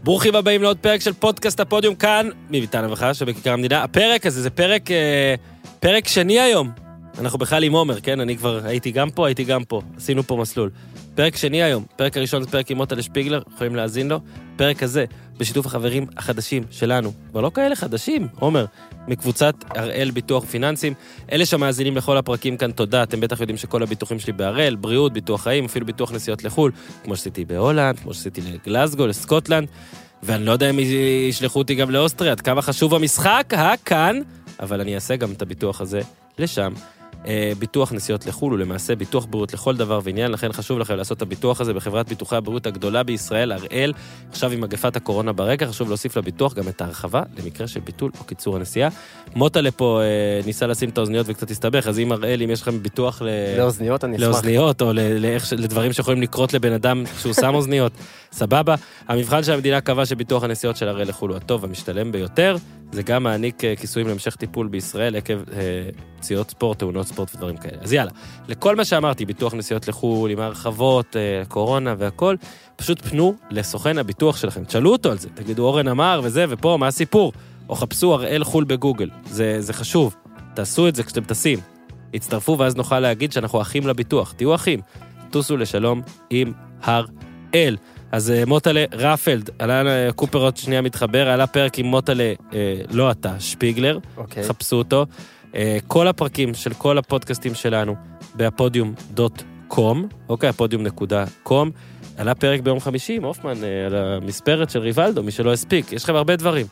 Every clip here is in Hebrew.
ברוכים הבאים לעוד פרק של פודקאסט הפודיום כאן, מביתן הרווחה שבכיכר המדינה. הפרק הזה זה פרק שני היום. אנחנו בכלל עם עומר, כן? אני כבר הייתי גם פה, עשינו פה מסלול. פרק שני היום, פרק הראשון זה פרק עם מוטלה שפיגלר, יכולים להאזין לו. פרק הזה, בשיתוף החברים החדשים שלנו, כבר לא כאלה חדשים, עומר, מקבוצת הראל ביטוח פיננסים. אלה שמאזינים לכל הפרקים כאן, תודה, אתם בטח יודעים שכל הביטוחים שלי בהראל, בריאות, ביטוח חיים, אפילו ביטוח נסיעות לחול, כמו שעשיתי בהולנד, כמו שעשיתי לגלסגו, לסקוטלנד, ואני לא יודע אם ישלחו אותי גם לאוסטריה, עד כמה חשוב המשחק, כאן, אבל אני אעשה גם את הביטוח הזה לשם. ביטוח נסיעות לחול הוא למעשה ביטוח בריאות לכל דבר ועניין, לכן חשוב לכם לעשות את הביטוח הזה בחברת ביטוחי הבריאות הגדולה בישראל, הראל. עכשיו עם מגפת הקורונה ברקע, חשוב להוסיף לביטוח גם את ההרחבה למקרה של ביטול או קיצור הנסיעה. מוטה לפה ניסה לשים את האוזניות וקצת הסתבך, אז אם הראל, אם יש לכם ביטוח לאוזניות, אני אשמח. לאוזניות או לדברים שיכולים לקרות לבן אדם שהוא שם אוזניות, סבבה. המבחן של המדינה קבע שביטוח הנסיעות של הראל לחול הוא הטוב המשתלם ביותר. זה גם מעניק כיסויים להמשך טיפול בישראל עקב פציעות ספורט, תאונות ספורט ודברים כאלה. אז יאללה, לכל מה שאמרתי, ביטוח נסיעות לחול, עם הרחבות, קורונה והכל, פשוט פנו לסוכן הביטוח שלכם. תשאלו אותו על זה, תגידו אורן אמר וזה ופה, מה הסיפור? או חפשו הראל חול בגוגל. זה חשוב. תעשו את זה כשאתם טסים. הצטרפו ואז נוכל להגיד שאנחנו אחים לביטוח. תהיו אחים. טוסו לשלום עם הראל. אז מוטלה רפלד, עלה קופר עוד שנייה מתחבר, עלה פרק עם מוטלה, לא אתה, שפיגלר, חפשו אותו. כל הפרקים של כל הפודקאסטים שלנו בהפודיום.com, אוקיי, הפודיום.com, עלה פרק ביום חמישי עם אופמן, על המספרת של ריבלדו, מי שלא הספיק, יש לכם הרבה דברים.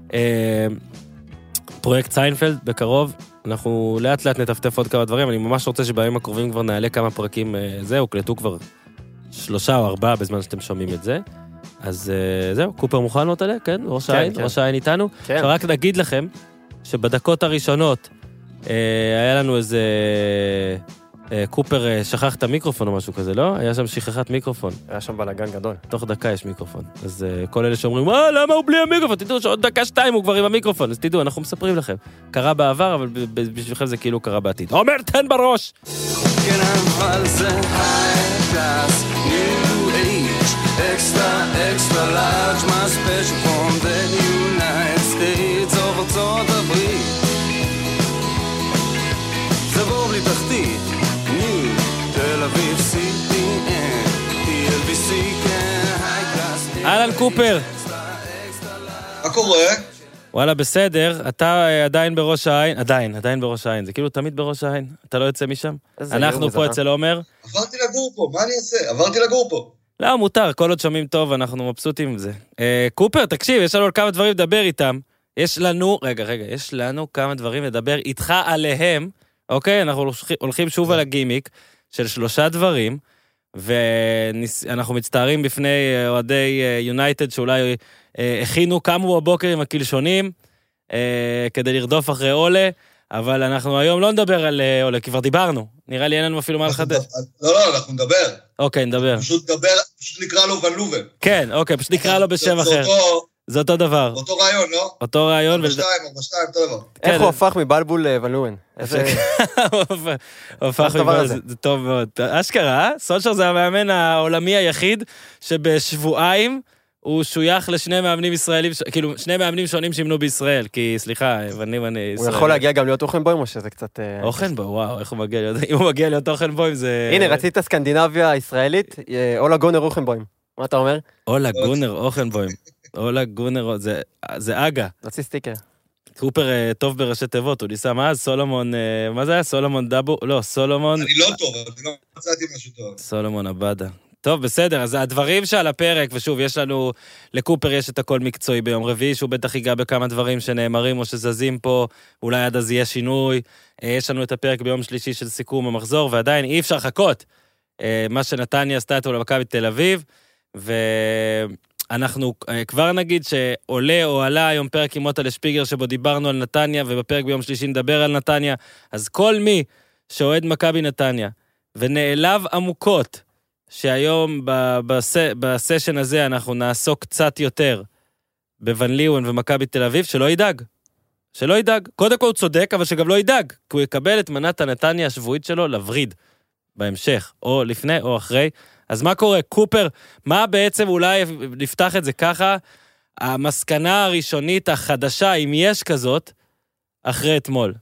פרויקט סיינפלד בקרוב, אנחנו לאט לאט נטפטף עוד כמה דברים, אני ממש רוצה שבימים הקרובים כבר נעלה כמה פרקים, זהו, קלטו כבר 3 או 4 בזמן שאתם שומעים את זה. אז זהו, קופר מוכן לא תעלה, כן? ראש העין איתנו. עכשיו רק נגיד לכם שבדקות הראשונות היה לנו איזה קופר שכח את המיקרופון או משהו כזה, לא? היה שם שכחת מיקרופון. היה שם בלגן גדול. תוך דקה יש מיקרופון. אז כל אלה שאומרים, למה הוא בלי המיקרופון? תדעו שעוד דקה 2 הוא כבר עם המיקרופון. אז תדעו, אנחנו מספרים לכם. קרה בעבר, אבל בשבילכם זה כאילו קרה בעתיד. עומר, תן בראש! כן, אבל זה high class, new age, extra large, my special from the United States of ארצות הברית. זה בור בלי תחתית, new, תל אביב, CTN, TLBC, כן, high class. אלן קופר. מה קורה? וואלה, בסדר, אתה עדיין בראש העין, עדיין בראש העין, זה כאילו תמיד בראש העין, אתה לא יוצא משם? אנחנו פה אצל עומר. עברתי לגור פה, מה אני אעשה? עברתי לגור פה. לא, מותר, כל עוד שומעים טוב, אנחנו מבסוטים עם זה. קופר, תקשיב, יש לנו כמה דברים לדבר איתם, יש לנו כמה דברים לדבר איתך עליהם, אוקיי? אנחנו הולכים שוב על הגימיק של 3 דברים, ואנחנו מצטערים בפני אוהדי יונייטד שאולי הכינו, קמו בבוקר עם הקלשונים כדי לרדוף אחרי אולה, אבל אנחנו היום לא נדבר על אולה, כי כבר דיברנו. נראה לי אין לנו אפילו מה לחדש. לא, אנחנו נדבר. אוקיי, נדבר. פשוט נקרא לו ון לובן. כן, אוקיי, פשוט נקרא לו בשם אחר. זה אותו דבר. אותו רעיון, לא? אותו רעיון. 4-2, אותו דבר. איך הוא הפך מבלבול לוון לובן? הוא הפך מבלבול, זה טוב מאוד. אשכרה, סולשר זה המאמן העולמי היחיד שבשבועיים הוא שוייך לשני מאמנים ישראלים, כאילו, 2 מאמנים שונים שימנו בישראל, כי, סליחה, ואני הוא יכול להגיע גם להיות אוכנבוים, או שזה קצת... אוכנבוים, וואו, איך הוא מגיע להיות... אם הוא מגיע להיות אוכנבוים, זה... הנה, רצית סקנדינביה הישראלית, אולה גונר אוכנבוים. מה אתה אומר? אולה גונר אוכנבוים. אולה גונר, זה אגה. רצי סטיקר. קופר טוב בראשי תיבות, הוא ניסה, מה? סולומון, מה זה היה? סולומון דאבו? לא, סולומון... אני לא טוב, אני לא מצאתי משהו טוב. סולומון עבדה. טוב, בסדר, אז הדברים שעל הפרק, ושוב, יש לנו, לקופר יש את הכל מקצועי ביום רביעי, שהוא בטח ייגע בכמה דברים שנאמרים או שזזים פה, אולי עד אז יהיה שינוי, יש לנו את הפרק ביום שלישי של סיכום המחזור, ועדיין אי אפשר לחכות, מה שנתניה עשתה אותו למכבי תל אביב, ואנחנו כבר נגיד שעולה או עלה היום פרק עם מוטלה שפיגלר, שבו דיברנו על נתניה, ובפרק ביום שלישי נדבר על נתניה, אז כל מי שאוהד מכבי נתניה, ונעלב עמוקות, שהיום בסשן הזה אנחנו נעסוק קצת יותר בוון ליוון ומכבי תל אביב, שלא ידאג. קודם כל הוא צודק, אבל שגם לא ידאג, כי הוא יקבל את מנת הנתניה השבועית שלו לבריד בהמשך, או לפני או אחרי אז מה קורה? קופר, מה בעצם אולי נפתח את זה ככה, המסקנה הראשונית החדשה, אם יש כזאת, אחרי אתמול?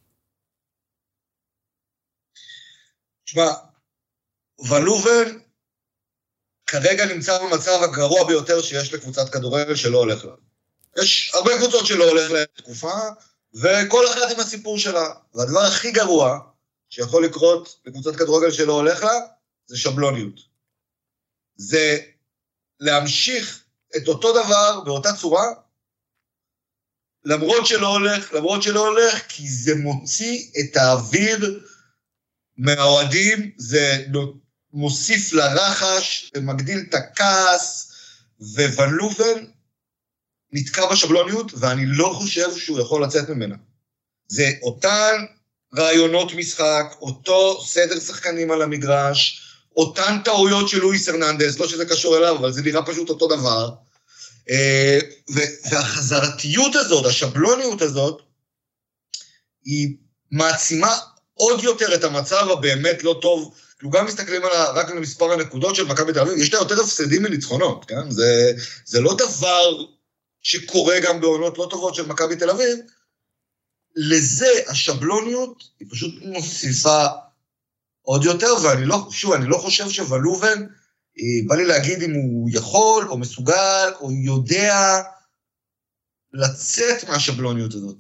תשמע, ולובן כרגע נמצא במצב הגרוע ביותר שיש לקבוצת כדורגל שלא הולך לה. יש הרבה קבוצות שלא הולך לה תקופה, וכל אחת עם הסיפור שלה. והדבר הכי גרוע שיכול לקרות לקבוצת כדורגל שלא הולך לה, זה שבלוניות. זה להמשיך את אותו דבר באותה צורה, למרות שלא הולך, כי זה מוציא את האוויר מהאוהדים, זה מוסיף לרחש, ומגדיל את הכעס, וון לובן נתקע בשבלוניות, ואני לא חושב שהוא יכול לצאת ממנה. זה אותן רעיונות משחק, אותו סדר שחקנים על המגרש, אותן טעויות של לואיס הרננדז, לא שזה קשור אליו, אבל זה נראה פשוט אותו דבר, והחזרתיות הזאת, השבלוניות הזאת, היא מעצימה עוד יותר את המצב הבאמת לא טוב, כאילו גם מסתכלים רק על מספר הנקודות של מכבי תל אביב, יש לה יותר הפסדים מניצחונות, כן? זה לא דבר שקורה גם בעונות לא טובות של מכבי תל אביב, לזה השבלוניות היא פשוט מוסיפה עוד יותר, ואני לא חושב שוולובן, בא לי להגיד אם הוא יכול, או מסוגל, או יודע לצאת מהשבלוניות הזאת.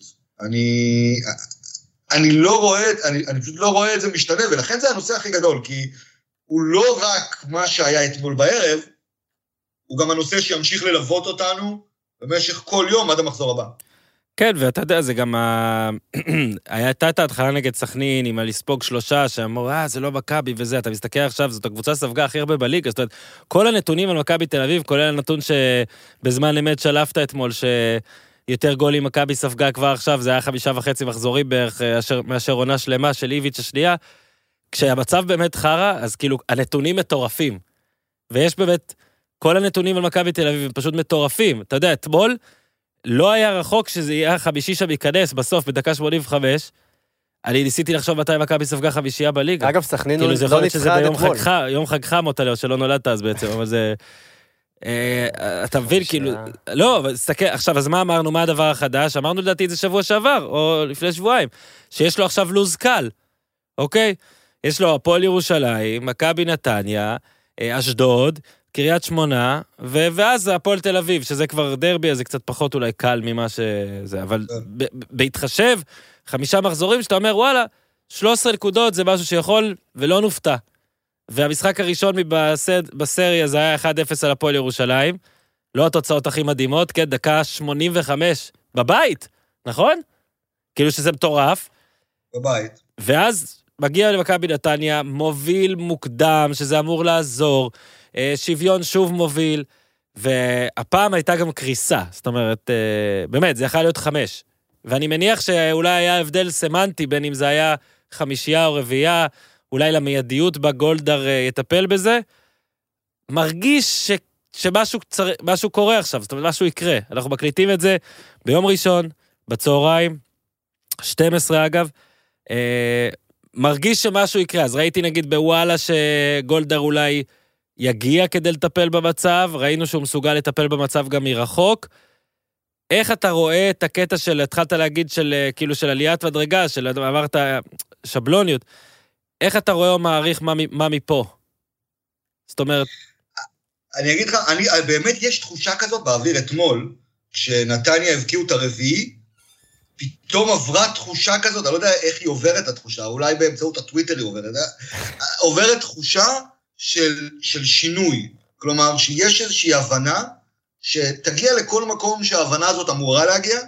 אני פשוט לא רואה את זה משתנה, ולכן זה הנושא הכי גדול, כי הוא לא רק מה שהיה אתמול בערב, הוא גם הנושא שימשיך ללוות אותנו במשך כל יום עד המחזור הבא. כן, ואתה יודע, זה גם הייתה את ההתחלה נגד סכנין, עם הלספוג 3, שאמרו, זה לא מכבי וזה, אתה מסתכל עכשיו, זאת הקבוצה ספגה הכי הרבה בליגה, זאת אומרת, כל הנתונים על מכבי תל אביב, כולל הנתון שבזמן אמת שלפת אתמול, שיותר גולים מכבי ספגה כבר עכשיו, זה היה 5.5 מחזורים בערך, מאשר עונה שלמה של איביץ' השנייה, כשהמצב באמת חרה, אז כאילו, הנתונים מטורפים, ויש באמת, כל הנתונים על מכבי תל אביב הם פשוט מטורפים, אתה יודע, אתמול, לא היה רחוק שזה יהיה חמישי שם ייכנס בסוף, בדקה 85. אני ניסיתי לחשוב מתי מכבי ספגה חמישייה בליגה. אגב, סכנין לא ניצחה עד אתמול. יום חגך מוטלה, שלא נולדת אז בעצם, אבל זה... אתה מבין, כאילו... לא, אבל תסתכל, עכשיו, אז מה אמרנו? מה הדבר החדש? אמרנו לדעתי את זה שבוע שעבר, או לפני שבועיים, שיש לו עכשיו לוז קל, אוקיי? יש לו הפועל ירושלים, מכבי נתניה, אשדוד, קריית שמונה, ואז הפועל תל אביב, שזה כבר דרבי, אז זה קצת פחות אולי קל ממה שזה, אבל בהתחשב, 5 מחזורים שאתה אומר, וואלה, 13 נקודות זה משהו שיכול ולא נופתע. והמשחק הראשון בסריה זה היה 1-0 על הפועל ירושלים, לא התוצאות הכי מדהימות, כן, דקה 85 בבית, נכון? כאילו שזה מטורף. בבית. ואז מגיע למכבי נתניה, מוביל מוקדם, שזה אמור לעזור, שוויון שוב מוביל, והפעם הייתה גם קריסה, זאת אומרת, באמת, זה יכול להיות 5, ואני מניח שאולי היה הבדל סמנטי, בין אם זה היה 5 או 4, אולי למיידיות בגולדר יטפל בזה, מרגיש שמשהו קורה עכשיו, זאת אומרת, משהו יקרה, אנחנו מקליטים את זה ביום ראשון, בצהריים, 12 אגב, מרגיש שמשהו יקרה, אז ראיתי נגיד בוואלה שגולדר אולי יגיע כדי לטפל במצב, ראינו שהוא מסוגל לטפל במצב גם מרחוק. איך אתה רואה את הקטע של, התחלת להגיד של, כאילו של עליית ודרגה, של אמרת שבלוניות, איך אתה רואה או מעריך מה מפה? זאת אומרת... אני אגיד לך, באמת יש תחושה כזאת באוויר אתמול, כשנתניה הבקיעו את הרביעי, פתאום עברה תחושה כזאת, אני לא יודע איך היא עוברת התחושה, אולי באמצעות הטוויטר היא עוברת, עוברת תחושה של שינוי, כלומר שיש איזושהי הבנה, שתגיע לכל מקום שההבנה הזאת אמורה להגיע,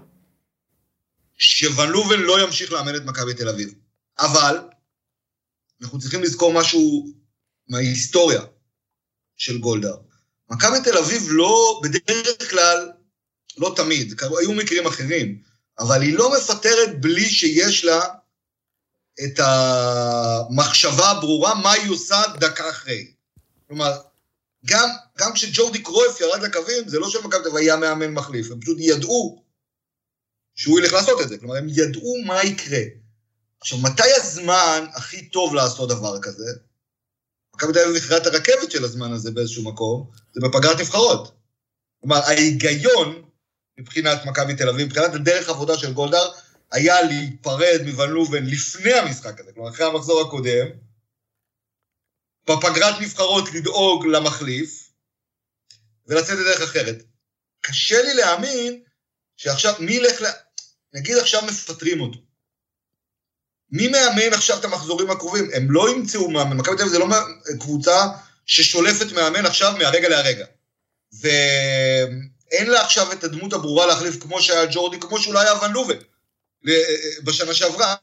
שוון לובן לא ימשיך לאמן את מכבי תל אביב. אבל, אנחנו צריכים לזכור משהו מההיסטוריה של גולדר. מכבי תל אביב לא, בדרך כלל, לא תמיד, היו מקרים אחרים, אבל היא לא מפטרת בלי שיש לה את המחשבה הברורה, מה היא עושה דקה אחרי. כלומר, גם כשג'ורדי קרויף ירד לקווים, זה לא שמכבי תל אביב היה מאמן מחליף, הם פשוט ידעו שהוא ילך לעשות את זה, כלומר, הם ידעו מה יקרה. עכשיו, מתי הזמן הכי טוב לעשות דבר כזה? מכבי תל אביב מכרה את הרכבת של הזמן הזה באיזשהו מקום, זה בפגרת נבחרות. כלומר, ההיגיון מבחינת מכבי תל אביב, מבחינת הדרך עבודה של גולדהר, היה להיפרד מוון לובן לפני המשחק הזה, כלומר, אחרי המחזור הקודם, בפגרת נבחרות לדאוג למחליף, ולצאת לדרך אחרת. קשה לי להאמין שעכשיו, מי ילך נגיד עכשיו מפטרים אותו. מי מאמן עכשיו את המחזורים הקרובים? הם לא ימצאו מאמן, מכבי תל אביב זה לא קבוצה ששולפת מאמן עכשיו מהרגע להרגע. ואין לה עכשיו את הדמות הברורה להחליף כמו שהיה ג'ורדי, כמו שאולי היה ון לובן בשנה שעברה.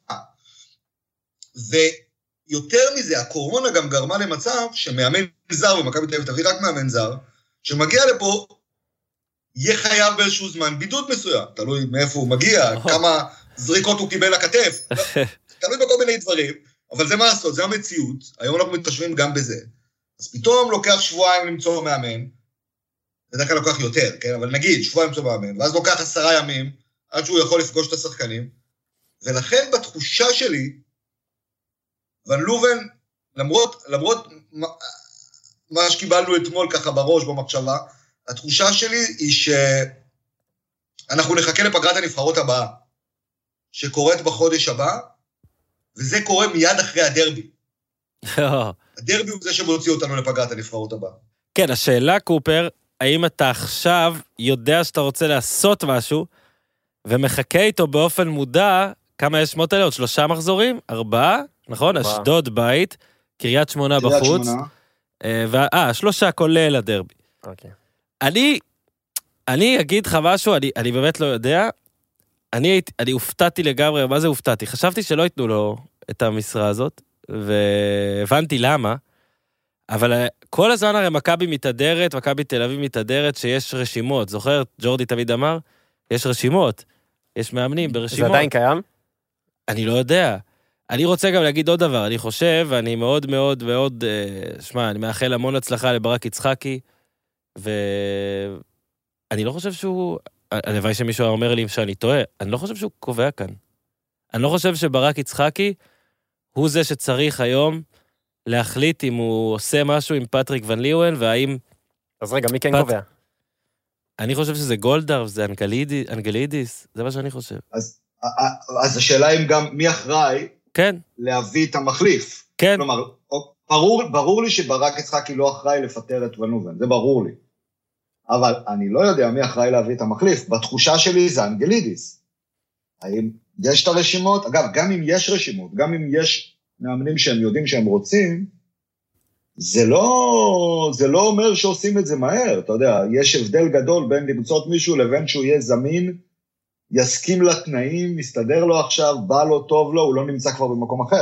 ויותר מזה, הקורונה גם גרמה למצב שמאמן זר, ומכבי תל אביב תביא רק מאמן זר, שמגיע לפה, יהיה חייב באיזשהו זמן, בידוד מסוים, תלוי מאיפה הוא מגיע, כמה זריקות הוא קיבל לכתף, תלוי בכל מיני דברים, אבל זה מה לעשות, זה המציאות, היום אנחנו מתחשבים גם בזה. אז פתאום לוקח שבועיים למצוא מאמן, בדרך כלל לוקח יותר, כן? אבל נגיד, שבועיים למצוא מאמן, ואז לוקח 10 ימים, עד שהוא יכול לפגוש את השחקנים, ולכן בתחושה שלי, ון לובן, למרות מה שקיבלנו אתמול ככה בראש, במחשבה, התחושה שלי היא שאנחנו נחכה לפגרת הנבחרות הבאה, שקורית בחודש הבא, וזה קורה מיד אחרי הדרבי. הדרבי הוא זה שמוציא אותנו לפגרת הנבחרות הבאה. כן, השאלה, קופר, האם אתה עכשיו יודע שאתה רוצה לעשות משהו, ומחכה איתו באופן מודע, כמה יש שמות האלה? עוד 3 מחזורים? 4, נכון? אשדוד בית, קריית שמונה בחוץ. 3 כולל הדרבי. אוקיי. אני אגיד לך משהו, אני באמת לא יודע, אני הופתעתי לגמרי, מה זה הופתעתי? חשבתי שלא ייתנו לו את המשרה הזאת, והבנתי למה, אבל כל הזמן הרי מכבי מתהדרת, מכבי תל אביב מתהדרת שיש רשימות, זוכר? ג'ורדי תמיד אמר, יש רשימות, יש מאמנים ברשימות. זה עדיין קיים? אני לא יודע. אני רוצה גם להגיד עוד דבר, אני חושב, ואני מאוד מאוד מאוד, שמע, אני מאחל המון הצלחה לברק יצחקי, ואני לא חושב שהוא, הלוואי שמישהו אומר לי שאני טועה, אני לא חושב שהוא קובע כאן. אני לא חושב שברק יצחקי הוא זה שצריך היום להחליט אם הוא עושה משהו עם פטריק ון ליוון, והאם... אז רגע, מי כן קובע? אני חושב שזה גולדהר, זה אנגלידיס, זה מה שאני חושב. אז השאלה אם גם מי אחראי כן. להביא את המחליף. כן. כלומר, ברור לי שברק יצחקי לא אחראי לפטר את ון לובן, זה ברור לי. אבל אני לא יודע מי אחראי להביא את המחליף. בתחושה שלי זה אנגלידיס. האם יש את הרשימות? אגב, גם אם יש רשימות, גם אם יש מאמנים שהם יודעים שהם רוצים, זה לא אומר שעושים את זה מהר. אתה יודע, יש הבדל גדול בין למצוא מישהו לבין שהוא יהיה זמין, יסכים לתנאים, מסתדר לו עכשיו, בא לו, טוב לו, הוא לא נמצא כבר במקום אחר.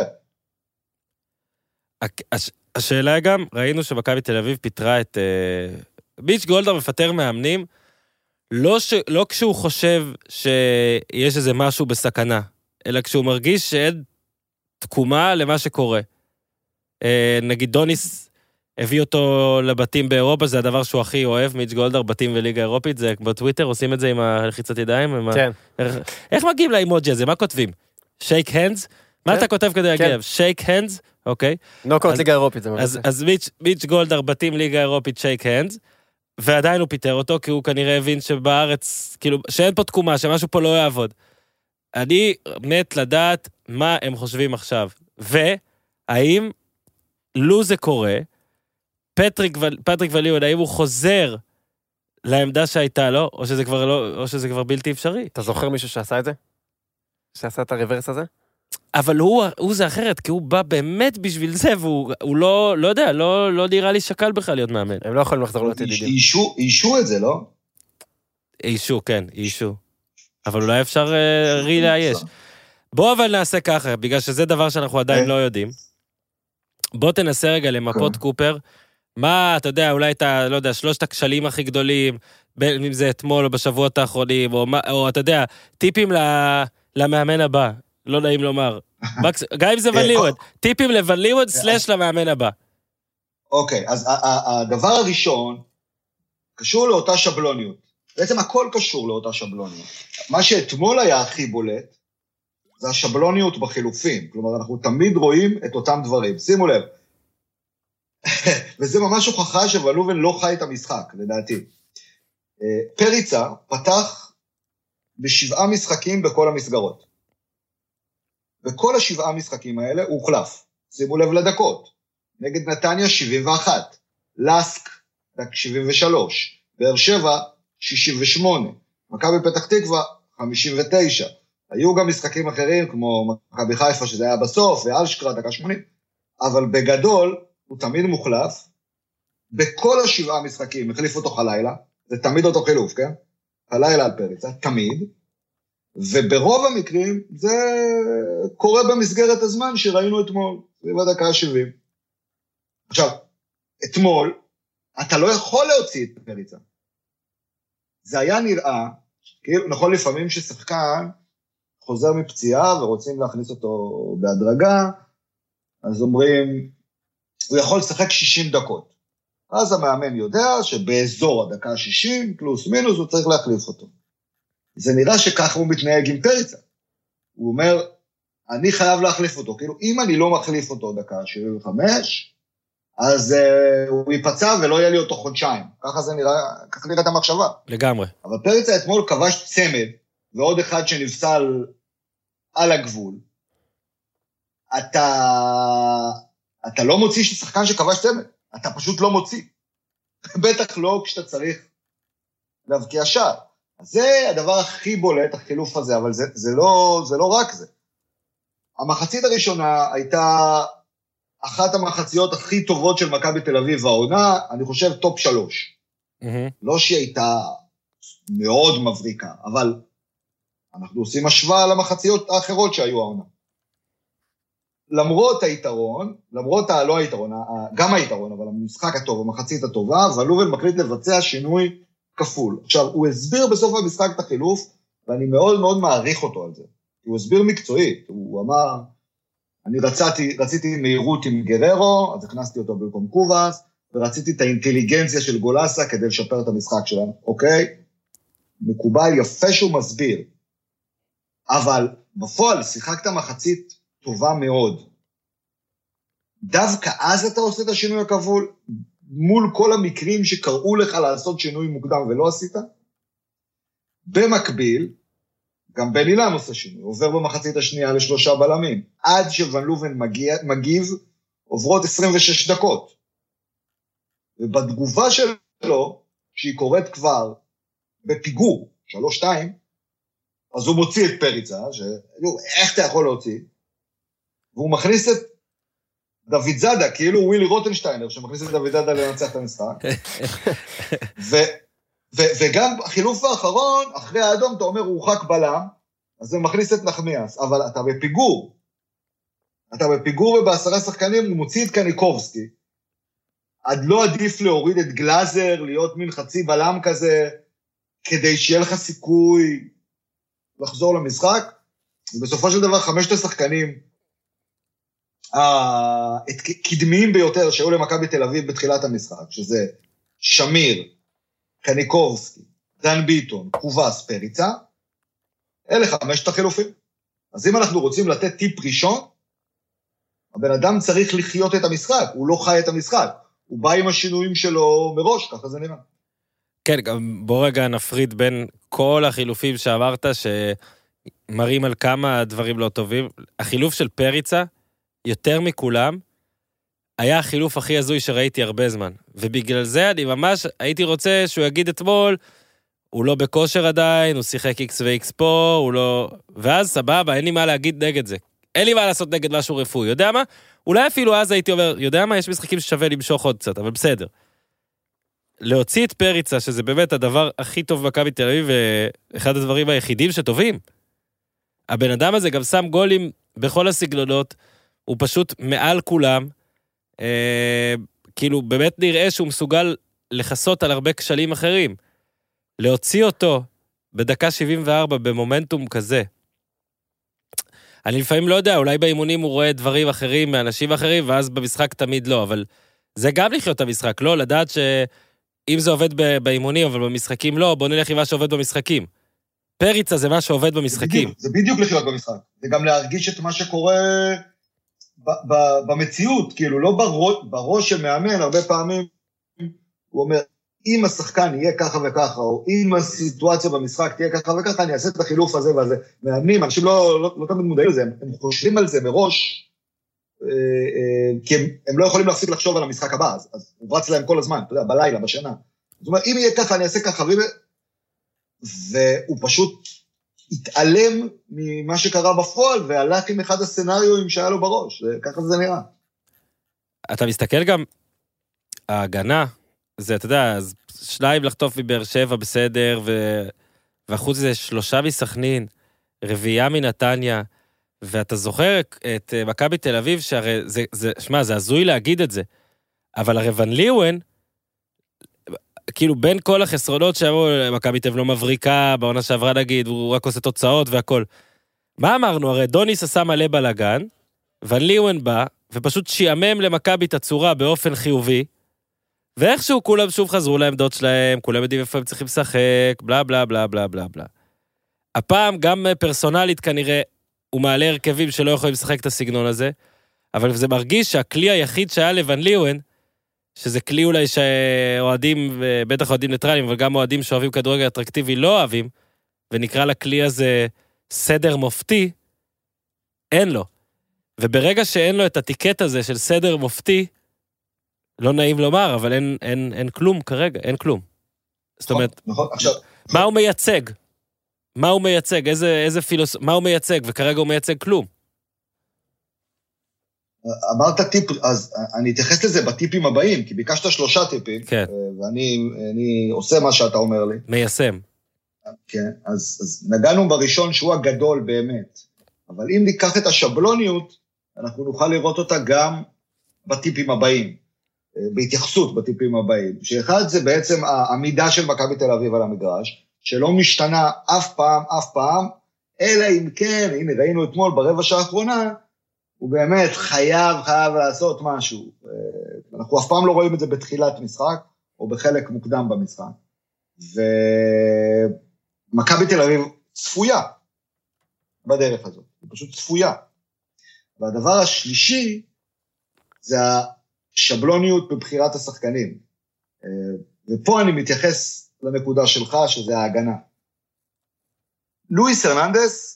השאלה גם, ראינו שמכבי תל אביב פיטרה את... ביץ' גולדהר מפטר מאמנים, לא כשהוא חושב שיש איזה משהו בסכנה, אלא כשהוא מרגיש שאין תקומה למה שקורה. נגיד דוניס הביא אותו לבתים באירופה, זה הדבר שהוא הכי אוהב, מיץ' גולדהר, בתים וליגה אירופית, זה בטוויטר, עושים את זה עם הלחיצת ידיים? כן. איך מגיעים לאימוג'י הזה? מה כותבים? שייק הנדס? מה אתה כותב כדי להגיע? שייק הנדס? אוקיי. נוקאוט ליגה אירופית. אז מיץ' גולדהר, בתים ליגה אירופית, שייק הנדס, ועדיין הוא פיטר אותו, כי הוא כנראה הבין שבארץ, כאילו, שאין פה תקומה, שמשהו פה לא יעבוד. אני מת לדעת מה הם חושבים עכשיו. והאם, לו זה קורה, פטריק ון ליוון, האם הוא חוזר לעמדה שהייתה לו, או שזה כבר בלתי אפשרי? אתה זוכר מישהו שעשה את זה? שעשה את הרוורס הזה? אבל הוא זה אחרת, כי הוא בא באמת בשביל זה, והוא לא יודע, לא נראה לי שקל בכלל להיות מאמן. הם לא יכולים לחזור להיות ידידים. אישו את זה, לא? אישו, כן, אישו. אבל אולי אפשר לאייש. בוא אבל נעשה ככה, בגלל שזה דבר שאנחנו עדיין לא יודעים. בוא תנסה רגע למפות קופר, מה, אתה יודע, אולי אתה, לא יודע, 3 הכשלים הכי גדולים, אם זה אתמול או בשבועות האחרונים, או אתה יודע, טיפים למאמן הבא, לא נעים לומר. גם אם זה ון ליוון, טיפים לוון ליוון / למאמן הבא. אוקיי, אז הדבר הראשון, קשור לאותה שבלוניות. בעצם הכל קשור לאותה שבלוניות. מה שאתמול היה הכי בולט, זה השבלוניות בחילופים. כלומר, אנחנו תמיד רואים את אותם דברים. שימו לב, וזה ממש הוכחה שוולובן לא חי את המשחק, לדעתי. פריצה פתח ב7 משחקים בכל המסגרות. וכל ה7 משחקים האלה הוא הוחלף. שימו לב לדקות. נגד נתניה 71, לסק 73, באר שבע 68, מכבי פתח תקווה 59. היו גם משחקים אחרים כמו מכבי חיפה שזה היה בסוף, ואלשקרה דקה 80, אבל בגדול הוא תמיד מוחלף. בכל ה7 משחקים החליף אותו חלילה, זה תמיד אותו חילוף, כן? חלילה על פריצה, תמיד. וברוב המקרים זה קורה במסגרת הזמן שראינו אתמול, בדקה 70. עכשיו, אתמול, אתה לא יכול להוציא את פריצה. זה היה נראה, כאילו, נכון לפעמים ששחקן חוזר מפציעה ורוצים להכניס אותו בהדרגה, אז אומרים, הוא יכול לשחק 60 דקות. אז המאמן יודע שבאזור הדקה 60, פלוס מינוס, הוא צריך להחליף אותו. זה נראה שככה הוא מתנהג עם פריצה. הוא אומר, אני חייב להחליף אותו, כאילו, אם אני לא מחליף אותו דקה 75, אז הוא ייפצע ולא יהיה לי אותו חודשיים. ככה זה נראה, ככה נראית המחשבה. לגמרי. אבל פריצה אתמול כבש צמד, ועוד אחד שנפסל על הגבול. אתה לא מוציא ששחקן שכבש צמד, אתה פשוט לא מוציא. בטח לא כשאתה צריך להבקיע שער. אז זה הדבר הכי בולט, החילוף הזה, אבל זה לא רק זה. המחצית הראשונה הייתה אחת המחציות הכי טובות של מכבי תל אביב העונה, אני חושב טופ 3. לא שהיא הייתה מאוד מבריקה, אבל אנחנו עושים השוואה למחציות האחרות שהיו העונה. למרות היתרון, לא היתרון, גם היתרון, אבל המשחק הטוב, המחצית הטובה, ולובן מחליט לבצע שינוי כפול. עכשיו, הוא הסביר בסוף המשחק את החילוף, ואני מאוד מאוד מעריך אותו על זה. הוא הסביר מקצועית, הוא אמר, אני רציתי מהירות עם גררו, אז הכנסתי אותו במקום קובאס, ורציתי את האינטליגנציה של גולסה כדי לשפר את המשחק שלנו, אוקיי? מקובל יפה שהוא מסביר. אבל בפועל שיחקת מחצית טובה מאוד. דווקא אז אתה עושה את השינוי הכפול, מול כל המקרים שקראו לך לעשות שינוי מוקדם ולא עשית. במקביל, גם בן אילן עושה שינוי, עובר במחצית השנייה ל3 בלמים, עד שוון לובן מגיב, עוברות 26 דקות. ובתגובה שלו, שהיא קוראת כבר בפיגור, 3-2, אז הוא מוציא את פריצה, איך אתה יכול להוציא? והוא מכניס את דוד זאדה, כאילו ווילי רוטנשטיינר, שמכניס את דוד זאדה לנצח את המשחק. וגם החילוף האחרון, אחרי האדום, אתה אומר, הוא הורחק בלם, אז זה מכניס את נחמיאס, אבל אתה בפיגור. וב10 שחקנים הוא מוציא את קניקובסקי, עד לא עדיף להוריד את גלאזר, להיות מין חצי בלם כזה, כדי שיהיה לך סיכוי לחזור למשחק, ובסופו של דבר 5 השחקנים, הקדמיים ביותר שהיו למכבי תל אביב בתחילת המשחק, שזה שמיר, קניקובסקי, דן ביטון, קובאס, פריצה, אלה 5 החילופים. אז אם אנחנו רוצים לתת טיפ ראשון, הבן אדם צריך לחיות את המשחק, הוא לא חי את המשחק, הוא בא עם השינויים שלו מראש, ככה זה נראה. כן, בוא רגע נפריד בין כל החילופים שאמרת, שמראים על כמה דברים לא טובים. החילוף של פריצה, יותר מכולם, היה החילוף הכי הזוי שראיתי הרבה זמן. ובגלל זה אני ממש הייתי רוצה שהוא יגיד אתמול, הוא לא בכושר עדיין, הוא שיחק X ו-X פה, הוא לא... ואז סבבה, אין לי מה להגיד נגד זה. אין לי מה לעשות נגד משהו רפואי. יודע מה? אולי אפילו אז הייתי אומר, יודע מה? יש משחקים ששווה למשוך עוד קצת, אבל בסדר. להוציא את פריצה, שזה באמת הדבר הכי טוב במכבי תל אביב, ואחד הדברים היחידים שטובים. הבן אדם הזה גם שם גולים בכל הסגנונות, הוא פשוט מעל כולם, כאילו באמת נראה שהוא מסוגל לחסות על הרבה כשלים אחרים. להוציא אותו בדקה 74 במומנטום כזה. אני לפעמים לא יודע, אולי באימונים הוא רואה דברים אחרים מאנשים אחרים, ואז במשחק תמיד לא, אבל זה גם לחיות את המשחק, לא? לדעת שאם זה עובד באימונים, אבל במשחקים לא, בוא נלך עם מה שעובד במשחקים. פריצה זה מה שעובד במשחקים. זה בדיוק לחיות במשחק. זה גם להרגיש את מה שקורה במציאות, כאילו, לא בראש של מאמן, הרבה פעמים הוא אומר, אם השחקן יהיה ככה וככה, או אם הסיטואציה במשחק תהיה ככה וככה, אני אעשה את החילוף הזה והזה. מאמנים, אנשים לא תמיד מודעים לזה, הם חושבים על זה מראש, כי הם לא יכולים להפסיק לחשוב על המשחק הבא, אז הוא רץ להם כל הזמן, אתה יודע, בלילה, בשינה. זאת אומרת, אם יהיה ככה, אני אעשה ככה, והוא פשוט התעלם ממה שקרה בפועל, והלך עם אחד הסצנריואים שהיה לו בראש, וככה זה נראה. אתה מסתכל גם, ההגנה, זה, אתה יודע, אז 2 לחטוף מבאר שבע בסדר, והחוץ זה 3 מסכנין, 4 מנתניה, ואתה זוכר את מכבי תל אביב, שהרי שמה, זה הזוי להגיד את זה, אבל הרי ון ליוון, כאילו בין כל החסרונות שאמרו, מכבי תל אביב לא מבריקה, בעונה שעברה נגיד, הוא רק עושה תוצאות והכל. מה אמרנו? הרי דוניס עשה מלא בלגן, ון ליוון בא, ופשוט שיאמם למכבי את הצורה באופן חיובי, ואיכשהו כולם שוב חזרו לעמדות שלהם, כולם יודעים איפה הם צריכים לשחק, בלה בלה בלה בלה בלה בלה. הפעם גם פרסונלית כנראה, הוא מעלה הרכבים שלא יכולים לשחק את הסגנון הזה, אבל זה מרגיש שהכלי היחיד שהיה לבן ליוון, שזה כלי אולי שאוהדים, בטח אוהדים ניטרלים, אבל גם אוהדים שאוהבים כדורגל אטרקטיבי לא אוהבים, ונקרא לכלי הזה סדר מופתי, אין לו. וברגע שאין לו את הטיקט הזה של סדר מופתי, לא נעים לומר, אבל אין כלום כרגע, אין כלום. זאת אומרת, מה הוא מייצג? מה הוא מייצג? איזה מה הוא מייצג? וכרגע הוא מייצג כלום. אמרת טיפ, אז אני אתייחס לזה בטיפים הבאים, כי ביקשת 3 טיפים, כן. ואני עושה מה שאתה אומר לי. מיישם. כן, אז נגענו בראשון שהוא הגדול באמת, אבל אם ניקח את השבלוניות, אנחנו נוכל לראות אותה גם בטיפים הבאים, בהתייחסות בטיפים הבאים, שאחד זה בעצם העמידה של מכבי תל אביב על המגרש, שלא משתנה אף פעם, אלא אם כן, הנה ראינו אתמול ברבע שעה האחרונה, הוא באמת חייב לעשות משהו. אנחנו אף פעם לא רואים את זה בתחילת משחק, או בחלק מוקדם במשחק. ומכבי תל אביב צפויה בדרך הזאת, היא פשוט צפויה. והדבר השלישי, זה השבלוניות בבחירת השחקנים. ופה אני מתייחס לנקודה שלך, שזה ההגנה. לואיס הרננדס,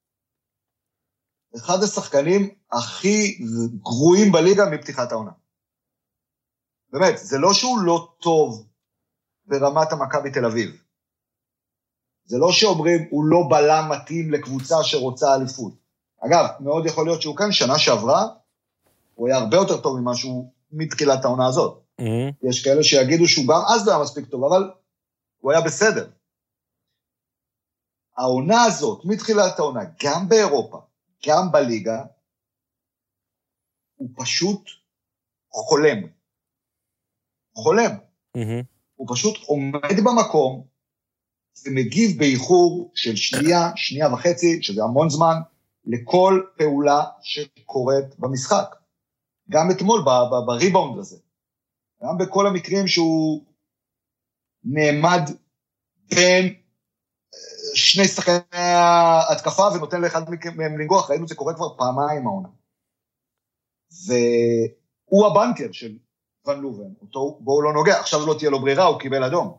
אחד השחקנים הכי גרועים בליגה מפתיחת העונה. באמת, זה לא שהוא לא טוב ברמת המכבי תל אביב. זה לא שאומרים, הוא לא בלם מתאים לקבוצה שרוצה אליפות. אגב, מאוד יכול להיות שהוא כאן שנה שעברה, הוא היה הרבה יותר טוב ממה שהוא מתחילת העונה הזאת. יש כאלה שיגידו שהוא גם אז לא היה מספיק טוב, אבל הוא היה בסדר. העונה הזאת, מתחילת העונה, גם באירופה, גם בליגה, הוא פשוט חולם. הוא פשוט עומד במקום, ומגיב באיחור של שנייה וחצי, שזה המון זמן, לכל פעולה שקורית במשחק. גם אתמול בריבאונד הזה. גם בכל המקרים שהוא נעמד בין שני שחקני התקפה, ונותן לאחד מהם לנגוח, ראינו זה קורה כבר פעמיים העונה. והוא הבנקר של ון לובן, אותו בואו לא נוגע, עכשיו לא תהיה לו ברירה, הוא קיבל אדום.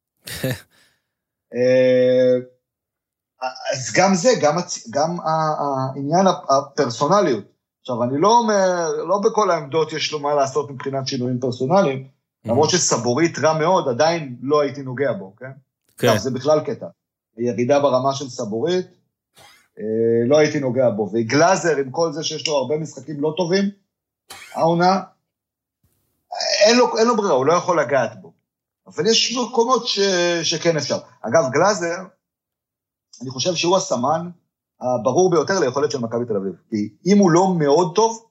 אז גם זה, גם העניין הפרסונליות. עכשיו, אני לא אומר, לא בכל העמדות יש לו מה לעשות מבחינת שינויים פרסונליים, למרות שסבורית רע מאוד, עדיין לא הייתי נוגע בו, כן? כן. זה בכלל קטע. הירידה ברמה של סבורית, לא הייתי נוגע בו. וגלאזר, עם כל זה שיש לו הרבה משחקים לא טובים, העונה, אין לו ברירה, הוא לא יכול לגעת בו. אבל יש מקומות שכן אפשר. אגב, גלאזר, אני חושב שהוא הסמן הברור ביותר ליכולת של מכבי תל אביב. כי אם הוא לא מאוד טוב,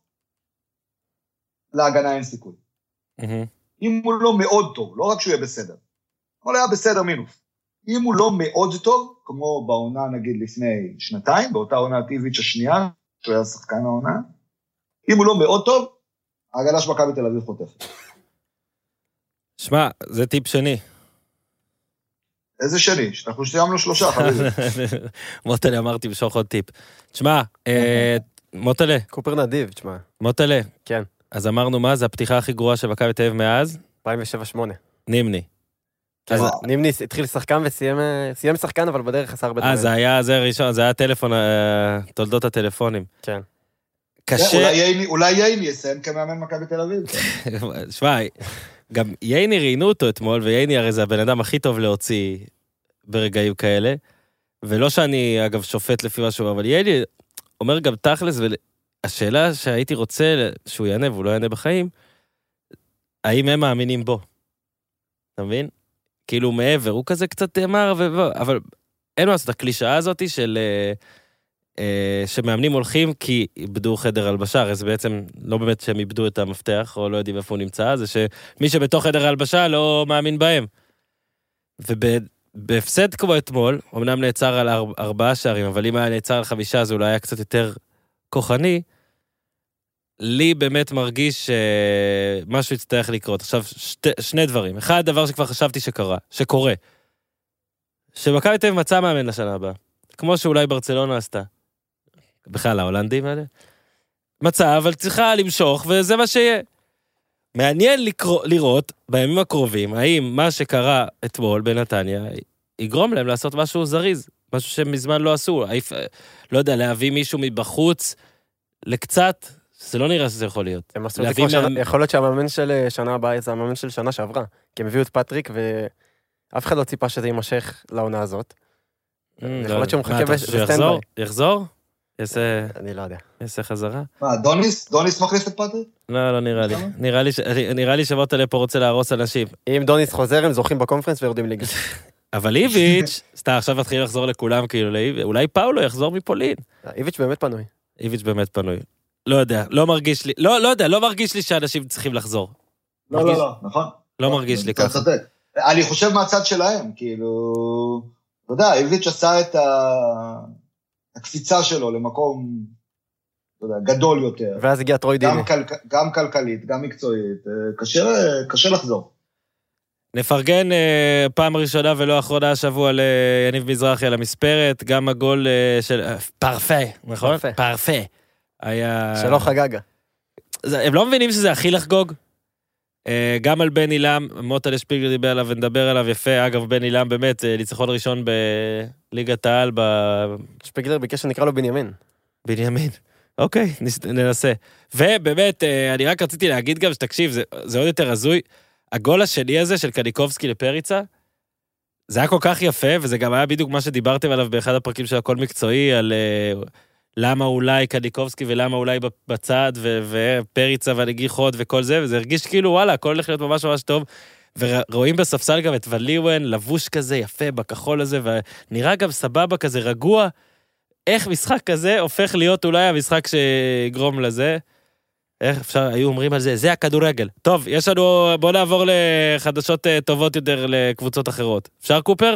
להגנה אין סיכוי. אם הוא לא מאוד טוב, לא רק שהוא יהיה בסדר, הוא היה בסדר מינוס. אם הוא לא מאוד טוב, כמו בעונה נגיד לפני שנתיים, באותה עונה הטבעית השנייה, שהוא היה שחקן העונה, אם הוא לא מאוד טוב, ההגנה של מכבי תל אביב חוטפת. שמע, זה טיפ שני. איזה שני? שאנחנו סיימנו 3, חביבי. מוטלי אמרתי בשוך עוד טיפ. תשמע, מוטלה, קופר נדיב, תשמע. מוטלה. כן. אז אמרנו מה, זה הפתיחה הכי גרועה של מכבי תל אביב מאז? 2007-2008. נימני. כן, נימני התחיל שחקן וסיים שחקן, אבל בדרך עשה הרבה דברים. זה היה זה ראשון, זה היה טלפון, תולדות הטלפונים. כן. קשה... אולי ייני יסיים כמאמן מכבי תל אביב. שמע, גם ייני ראינו אותו אתמול, וייני הרי זה הבן אדם הכי טוב להוציא ברגעים כאלה, ולא שאני אגב שופט לפי משהו, אבל ייני אומר גם תכלס, והשאלה שהייתי רוצה שהוא יענה, והוא לא יענה בחיים, האם הם מאמינים בו? אתה מבין? כאילו מעבר, הוא כזה קצת אמר, אבל אין מה לעשות, הקלישאה הזאת של שמאמנים הולכים כי איבדו חדר הלבשה, הרי זה בעצם לא באמת שהם איבדו את המפתח, או לא יודעים איפה הוא נמצא, זה שמי שבתוך חדר הלבשה לא מאמין בהם. ובהפסד כמו אתמול, אמנם נעצר על 4 שערים, אבל אם היה נעצר על 5, זה אולי היה קצת יותר כוחני, לי באמת מרגיש שמשהו יצטרך לקרות. עכשיו, שני דברים. אחד, דבר שכבר חשבתי שקורה. שמכבי תל אביב מצא מאמן לשנה הבאה. כמו שאולי ברצלונה עשתה. בכלל, ההולנדים האלה. מצא, אבל צריכה למשוך, וזה מה שיהיה. מעניין לראות בימים הקרובים, האם מה שקרה אתמול בנתניה, יגרום להם לעשות משהו זריז. משהו שמזמן לא עשו. לא יודע, להביא מישהו מבחוץ לקצת... זה לא נראה שזה יכול להיות. יכול להיות שהמאמן של שנה הבאה זה המאמן של שנה שעברה, כי הם הביאו את פטריק ואף אחד לא ציפה שזה יימשך לעונה הזאת. יכול להיות שהוא מחכה בסטנדביי. יחזור? אני לא יודע. יעשה חזרה? מה, דוניס מחליף את פטריק? לא נראה לי. נראה לי שמוטלה פה רוצה להרוס אנשים. אם דוניס חוזר, הם זוכים בקונפרנס ויורדים ליגה. אבל איביץ', סתם עכשיו מתחיל לחזור לכולם, כאילו, אולי פאולו יחזור מפולין. איביץ' באמת פנוי. לא יודע, לא מרגיש לי, לא מרגיש לי שאנשים צריכים לחזור. לא, נכון. לא מרגיש לי ככה. אני חושב מהצד שלהם, כאילו, אתה יודע, איביץ' עשה את הקפיצה שלו למקום, אתה יודע, גדול יותר. ואז הגיע טרוי דיני. גם כלכלית, גם מקצועית, קשה לחזור. נפרגן פעם ראשונה ולא אחרונה השבוע ליניב מזרחי על המספרת, גם הגול של פרפה, נכון? פרפה. שלא חגגה. הם לא מבינים שזה הכי לחגוג? גם על בן אילם, מוטלה שפיגלר דיבר עליו ונדבר עליו יפה, אגב בן אילם באמת ניצחון ראשון בליגת העל. שפיגלר ביקש שנקרא לו בנימין. אוקיי, ננסה. ובאמת, אני רק רציתי להגיד גם שתקשיב, זה עוד יותר הזוי, הגול השני הזה של קניקובסקי לפריצה, זה היה כל כך יפה, וזה גם היה בדיוק מה שדיברתם עליו באחד הפרקים של הכל מקצועי, על למה אולי קניקובסקי ולמה אולי בצד, ופריצה והנגיחות וכל זה, וזה הרגיש כאילו וואלה, הכל הולך להיות ממש ממש טוב, ורואים בספסל גם את וליוון, לבוש כזה יפה בכחול הזה, ונראה גם סבבה כזה רגוע, איך משחק כזה הופך להיות אולי המשחק שיגרום לזה, איך אפשר, היו אומרים על זה, זה הכדורגל. טוב, יש לנו, בוא נעבור לחדשות טובות יותר לקבוצות אחרות. אפשר קופר?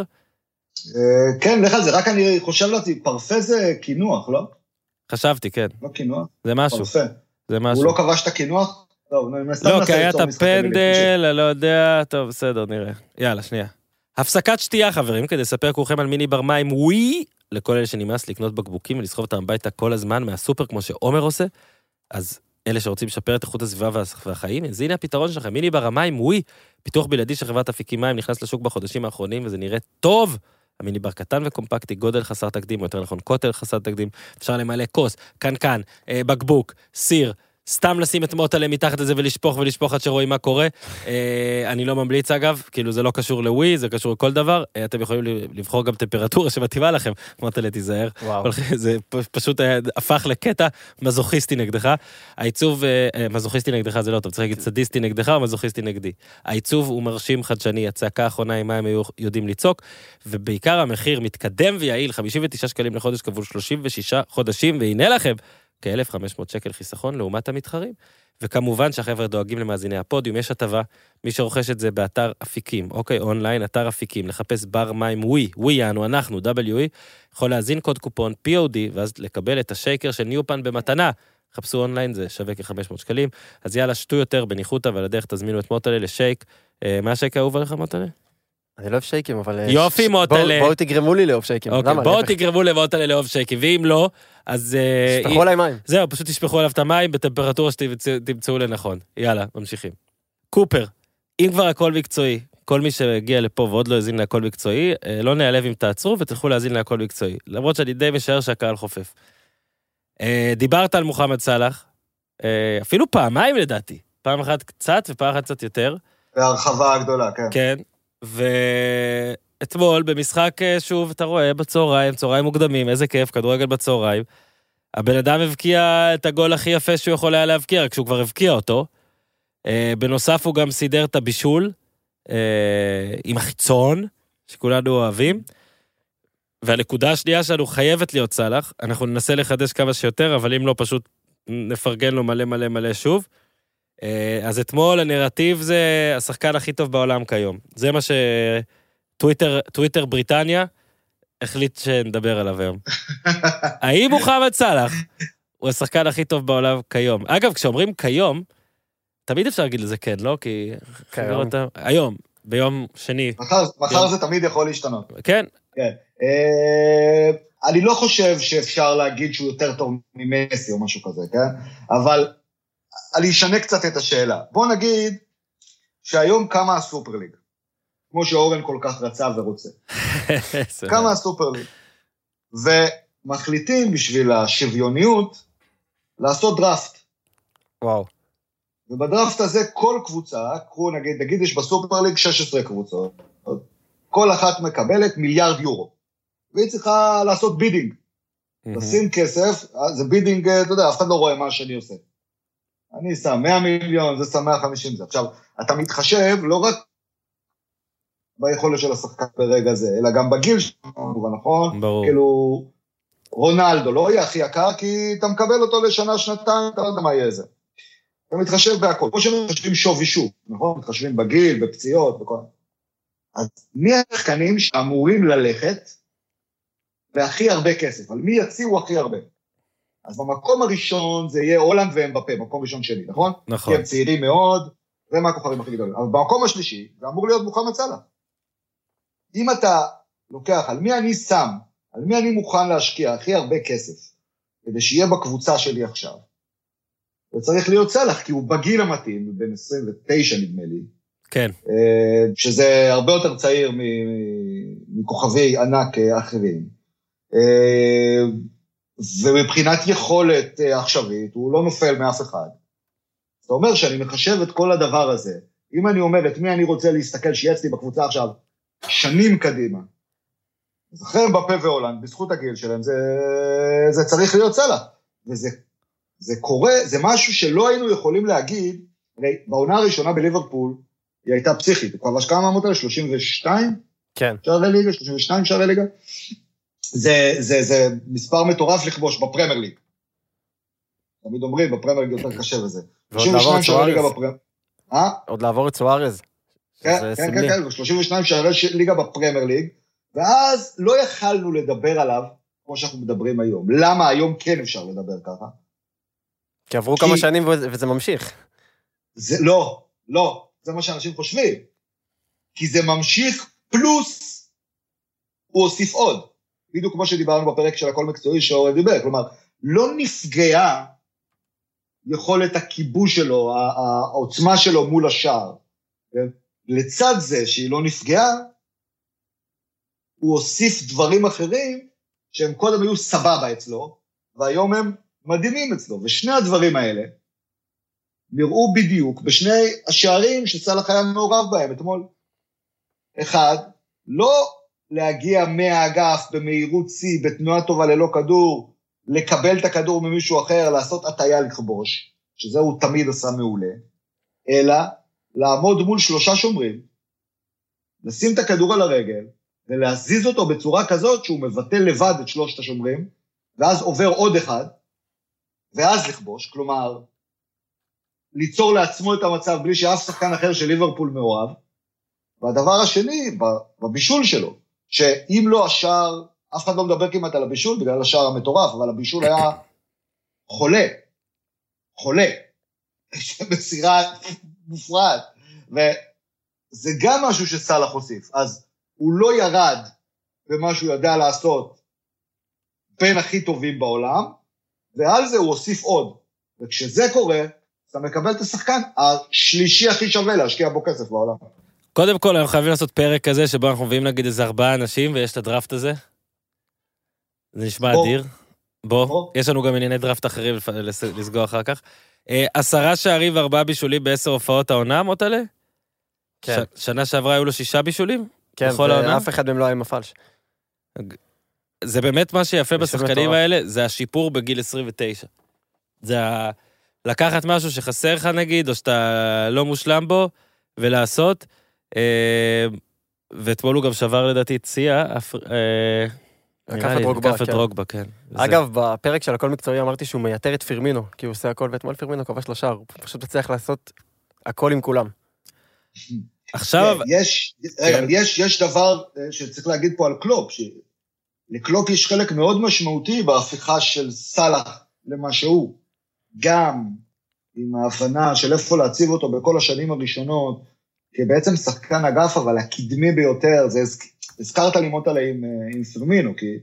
כן, לך זה, רק אני חושב לעצמי, פרפה זה כינוח, לא? חשבתי, כן. לא כינוח? זה משהו. פרפה. זה משהו. הוא לא כבש את הכינוח? טוב, לא, כי היה את הפנדל, אני לא יודע, טוב, בסדר, נראה. יאללה, שנייה. הפסקת שתייה, חברים, כדי לספר כולכם על מיני בר מים, ווי, לכל אלה שנמאס לקנות בקבוקים ולסחוב אותם הביתה כל הזמן מהסופר, כמו שעומר עושה, אז אלה שרוצים לשפר את איכות הסביבה והחיים, אז הנה הפתרון שלכם, מיני בר המים, ווי, פיתוח בלעדי של חברת אפיקים מים, נכנס לשוק בחודשים האחרונים, וזה נראה טוב. המיני בר קטן וקומפקטי, גודל חסר תקדים, או יותר נכון, קוטל חסר תקדים, אפשר למלא כוס, קנקן, בקבוק, סיר, סתם לשים את מוטלה מתחת לזה ולשפוך עד שרואים מה קורה. אני לא ממליץ אגב, כאילו זה לא קשור לווי, זה קשור לכל דבר, אתם יכולים לבחור גם טמפרטורה שמתאימה לכם, מוטלה תיזהר. זה פשוט הפך לקטע מזוכיסטי נגדך. העיצוב, מזוכיסטי נגדך זה לא טוב, צריך להגיד סדיסטי נגדך או מזוכיסטי נגדי. העיצוב הוא מרשים חדשני, הצעקה האחרונה עם מה הם היו יודעים לצעוק, ובעיקר המחיר מתקדם ויעיל, 59 שקלים לחודש כפול 36 חודשים, והנה לכם, כ-1,500 שקל חיסכון לעומת המתחרים, וכמובן שהחבר'ה דואגים למאזיני הפודיום, יש הטבה, מי שרוכש את זה באתר אפיקים, אוקיי, אונליין, אתר אפיקים, לחפש בר מים ווי יענו, אנחנו, WE, יכול להזין קוד קופון POD, ואז לקבל את השייקר של ניופן במתנה, חפשו אונליין, זה שווה כ-500 שקלים, אז יאללה, שתו יותר בניחותא, ועל הדרך תזמינו את מוטלה לשייק, מה השייק האהוב עליך מוטלה? אני לא אוהב שייקים, אבל... יופי, מוטלה. בואו תגרמו לי לאהוב שייקים. אוקיי, בואו תגרמו למוטלה לאהוב שייקים, ואם לא, אז... תשפכו עליי מים. זהו, פשוט תשפכו עליו את המים בטמפרטורה שתמצאו לנכון. יאללה, ממשיכים. קופר, אם כבר הכל מקצועי, כל מי שהגיע לפה ועוד לא הזין להכל מקצועי, לא נעלב אם תעצרו ותלכו להזין להכל מקצועי. למרות שאני די משער שהקהל חופף. דיברת על מוחמד סלאח, אפילו פעמיים לדעתי. פעם אחת קצת ופעם אחת קצת יותר. בהרחבה הגדולה, כן. כן, ואתמול במשחק שוב, אתה רואה בצהריים, צהריים מוקדמים, איזה כיף, כדורגל בצהריים. הבן אדם הבקיע את הגול הכי יפה שהוא יכול היה להבקיע, רק שהוא כבר הבקיע אותו. בנוסף הוא גם סידר את הבישול, עם החיצון, שכולנו אוהבים. והנקודה השנייה שלנו חייבת להיות סלאח, אנחנו ננסה לחדש כמה שיותר, אבל אם לא פשוט נפרגן לו מלא מלא מלא שוב. אז אתמול הנרטיב זה השחקן הכי טוב בעולם כיום. זה מה שטוויטר בריטניה החליט שנדבר עליו היום. האם מוחמד סלאח הוא השחקן הכי טוב בעולם כיום? אגב, כשאומרים כיום, תמיד אפשר להגיד לזה כן, לא? כי... היום, ביום שני. מחר זה תמיד יכול להשתנות. כן. כן. אני לא חושב שאפשר להגיד שהוא יותר טוב ממסי או משהו כזה, כן? אבל אני אשנה קצת את השאלה. בוא נגיד שהיום קמה הסופר ליג, כמו שאורן כל כך רצה ורוצה. קמה הסופר ליג. ומחליטים בשביל השוויוניות לעשות דראפט. וואו. ובדראפט הזה כל קבוצה, נגיד יש בסופר ליג 16 קבוצות, כל אחת מקבלת מיליארד יורו, והיא צריכה לעשות בידינג. לשים כסף, זה בידינג, אתה יודע, אף אחד לא רואה מה שאני עושה. אני שם 100 מיליון, זה שם 150. עכשיו, אתה מתחשב לא רק ביכולת של השחקן ברגע זה, אלא גם בגיל שלנו, נכון? ברור. כאילו, רונלדו לא יהיה הכי יקר, כי אתה מקבל אותו לשנה, שנתיים, אתה לא יודע מה יהיה זה. אתה מתחשב בהכל. כמו שמתחשבים שווי שוק, נכון? מתחשבים בגיל, בפציעות, בכל. אז מי השחקנים שאמורים ללכת והכי הרבה כסף? על מי יציעו הכי הרבה? אז במקום הראשון זה יהיה הולנד ואמבפה, מקום ראשון שלי, נכון? נכון. כי הם צעירים מאוד, זה מה הכוכבים הכי גדולים. אבל במקום השלישי, זה אמור להיות מוחמד סלאח. אם אתה לוקח, על מי אני שם, על מי אני מוכן להשקיע הכי הרבה כסף, כדי שיהיה בקבוצה שלי עכשיו, זה צריך להיות סלאח, כי הוא בגיל המתאים, בין 29 נדמה לי, כן. שזה הרבה יותר צעיר מכוכבי ענק אחרים. ומבחינת יכולת עכשווית, הוא לא נופל מאף אחד. זאת אומרת שאני מחשב את כל הדבר הזה. אם אני אומר את מי אני רוצה להסתכל שיהיה אצלי בקבוצה עכשיו, שנים קדימה, אז אחרי אמבפה והולנד, בזכות הגיל שלהם, זה צריך להיות סלאח. וזה קורה, זה משהו שלא היינו יכולים להגיד, הרי בעונה הראשונה בליברפול, היא הייתה פסיכית, הוא כבר כמה מהמות האלה, 32? כן. שערי ליגה, 32 שערי ליגה. זה מספר מטורף לכבוש בפרמייר ליג. תמיד אומרים, בפרמייר ליג יותר קשה וזה. 32 שערי ליגה בפרמייר. עוד לעבור את סוארז. כן, 32 שערי ליגה בפרמייר ליג, ואז לא יכלנו לדבר עליו, כמו שאנחנו מדברים היום. למה היום כן אפשר לדבר ככה? כי עברו כמה שנים וזה ממשיך. לא, זה מה שאנשים חושבים. כי זה ממשיך פלוס, הוא הוסיף עוד. בדיוק כמו שדיברנו בפרק של הכל מקצועי שאורן דיבר, כלומר, לא נפגעה יכולת הכיבוש שלו, העוצמה שלו מול השאר. לצד זה שהיא לא נפגעה, הוא הוסיף דברים אחרים, שהם קודם היו סבבה אצלו, והיום הם מדהימים אצלו, ושני הדברים האלה, נראו בדיוק בשני השערים שסלאח היה מעורב בהם אתמול. אחד, לא להגיע מהאגף במהירות C, בתנועה טובה ללא כדור, לקבל את הכדור ממישהו אחר, לעשות הטיה לכבוש, שזה הוא תמיד עשה מעולה, אלא לעמוד מול 3 שומרים, לשים את הכדור על הרגל, ולהזיז אותו בצורה כזאת שהוא מבטל לבד את 3 השומרים, ואז עובר עוד אחד, ואז לכבוש, כלומר, ליצור לעצמו את המצב בלי שאף שחקן אחר של ליברפול מאוהב, והדבר השני, בבישול שלו, שאם לא השער, אף אחד לא מדבר כמעט על הבישול, בגלל השער המטורף, אבל הבישול היה חולה, מסירה מופרעת, וזה גם משהו שסלאח הוסיף, אז הוא לא ירד במה שהוא יודע לעשות בין הכי טובים בעולם, ועל זה הוא הוסיף עוד. וכשזה קורה, אתה מקבל את השחקן השלישי הכי שווה להשקיע בו כסף בעולם. קודם כל, אנחנו חייבים לעשות פרק כזה, שבו אנחנו מביאים נגיד איזה 4 אנשים, ויש את הדראפט הזה. זה נשמע אדיר. בוא, יש לנו גם ענייני דראפט אחרים לסגור אחר כך. 10 שערים ו4 בישולים ב10 הופעות העונה, מוטלה? כן. שנה שעברה היו לו 6 בישולים? כן, ואף אחד מהם לא היה מפלש. זה באמת מה שיפה בשחקנים האלה, זה השיפור בגיל 29. זה לקחת משהו שחסר לך נגיד, או שאתה לא מושלם בו, ולעשות, ואתמול הוא גם שבר לדעתי צייה, הקף את רוגבה, כן. אגב, בפרק של הכל מקצועי אמרתי שהוא מייתר את פירמינו, כי הוא עושה הכל, ואתמול פירמינו כבש 3, הוא פשוט מצליח לעשות הכל עם כולם. עכשיו... יש דבר שצריך להגיד פה על קלופ, שלקלופ יש חלק מאוד משמעותי בהפיכה של סלאח למה שהוא, גם עם ההבנה של איפה להציב אותו בכל השנים הראשונות, כי בעצם שחקן אגף, אבל הקדמי ביותר, זה הזכרת לימות עליה עם פירמינו, כי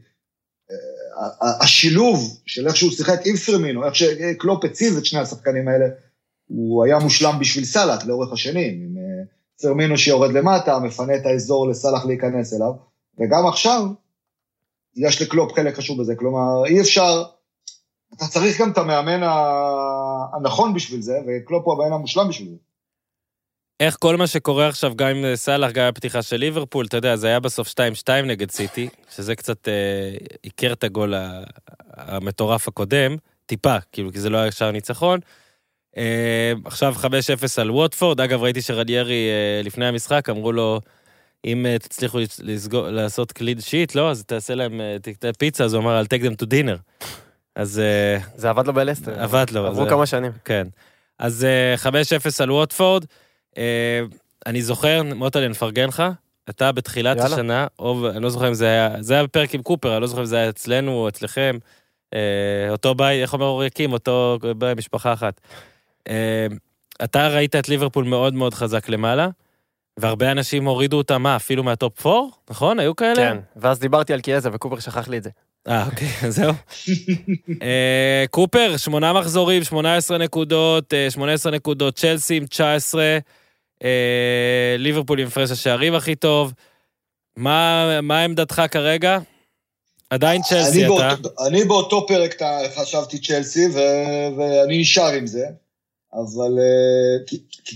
השילוב של איך שהוא שיחק עם פירמינו, איך שקלופ הציב את שני השחקנים האלה, הוא היה מושלם בשביל סלאח לאורך השנים, עם פירמינו שיורד למטה, מפנה את האזור לסלאח להיכנס אליו, וגם עכשיו, יש לקלופ חלק חשוב בזה, כלומר, אי אפשר, אתה צריך גם את המאמן הנכון בשביל זה, וקלופ הוא המאמן המושלם בשביל זה. איך כל מה שקורה עכשיו, גם עם סלאח, גם הפתיחה של ליברפול, אתה יודע, זה היה בסוף 2-2 נגד סיטי, שזה קצת עיקר את הגול המטורף הקודם, טיפה, כאילו, כי זה לא היה שער ניצחון. עכשיו 5-0 על ווטפורד, אגב, ראיתי שרניירי לפני המשחק, אמרו לו, אם תצליחו לעשות קליד שיט, לא, אז תעשה להם פיצה, אז הוא אמר, I'll take them to dinner. אז... זה עבד לו בלסטר. עבד לו. עברו כמה שנים. כן. אז 5-0 על ווטפורד, אני זוכר, מוטלי, נפרגן לך, אתה בתחילת השנה, אני לא זוכר אם זה היה בפרק עם קופר, אני לא זוכר אם זה היה אצלנו או אצלכם, אותו בית, איך אומר אוריקים, אותו בית משפחה אחת. אתה ראית את ליברפול מאוד מאוד חזק למעלה, והרבה אנשים הורידו אותה, מה, אפילו מהטופ 4, נכון? היו כאלה? כן, ואז דיברתי על קיאזה, וקופר שכח לי את זה. אוקיי, זהו. קופר, 8 מחזורים, 18 נקודות, צ'לסי עם 19, ליברפול עם הפרש השערים הכי טוב. מה עמדתך כרגע? עדיין צ'לסי אתה. אני באותו פרק חשבתי צ'לסי, ואני נשאר עם זה, אבל כי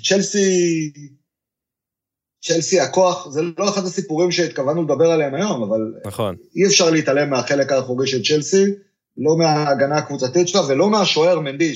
צ'לסי הכוח, זה לא אחד הסיפורים שהתכוונו לדבר עליהם היום, אבל נכון. אי אפשר להתעלם מהחלק האחורי של צ'לסי, לא מההגנה הקבוצתית שלה, ולא מהשוער מנדי,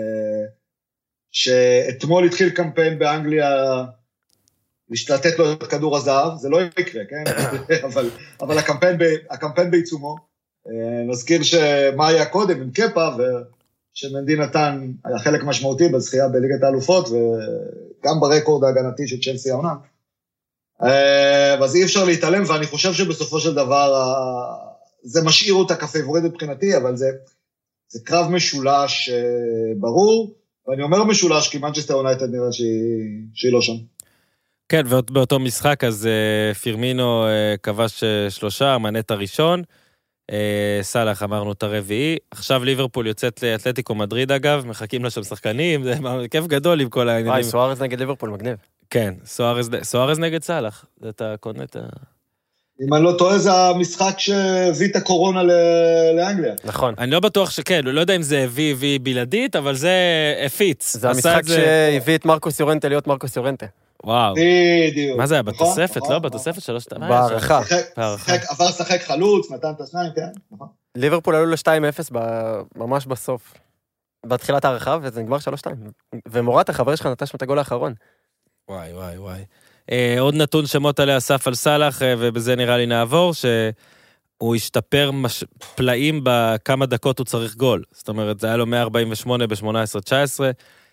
שאתמול התחיל קמפיין באנגליה, לתת לו את כדור הזהב, זה לא יקרה, כן? אבל הקמפיין בעיצומו, נזכיר שמה היה קודם עם קפה, ושמנדי נתן, היה חלק משמעותי בזכייה בליגת האלופות, וגם ברקורד ההגנתי של צ'לסי העונה. אז אי אפשר להתעלם, ואני חושב שבסופו של דבר, זה משאיר אותה כפייבוריט מבחינתי, אבל זה קרב משולש ברור, ואני אומר משולש, כי מנצ'סטר יונייטד נראה שהיא לא שם. כן, ובאותו משחק, אז פירמינו כבש 3, מנט הראשון, סלאח אמרנו את הרביעי, עכשיו ליברפול יוצאת לאתלטיקו מדריד אגב, מחכים לה שם שחקנים, זה כיף גדול עם כל העניינים. סוארז נגד ליברפול, מגניב. כן, סוארז נגד סלאח, אתה קונה את ה... אם אני לא טועה, זה המשחק שהביא את הקורונה לאנגליה. נכון. אני לא בטוח שכן, לא יודע אם זה הביא בלעדית, אבל זה הפיץ. זה המשחק שהביא את מרקוס יורנטה להיות מרקוס יורנטה. וואו. בדיוק. מה זה היה? בתוספת, לא? בתוספת 3-2. בערכה. עבר שחק חלוץ, נתן את השניים, כן? נכון. ליברפול עלו ל-2-0 ממש בסוף. בתחילת הערכה, וזה נגמר 3-2. ומורת החבר שלך נתן שם את הגול האחרון. וואי. עוד נתון שמות עליה אסף על סלאח, ובזה נראה לי נעבור, שהוא השתפר פלאים בכמה דקות הוא צריך גול. זאת אומרת, זה היה לו 148 ב-18-19,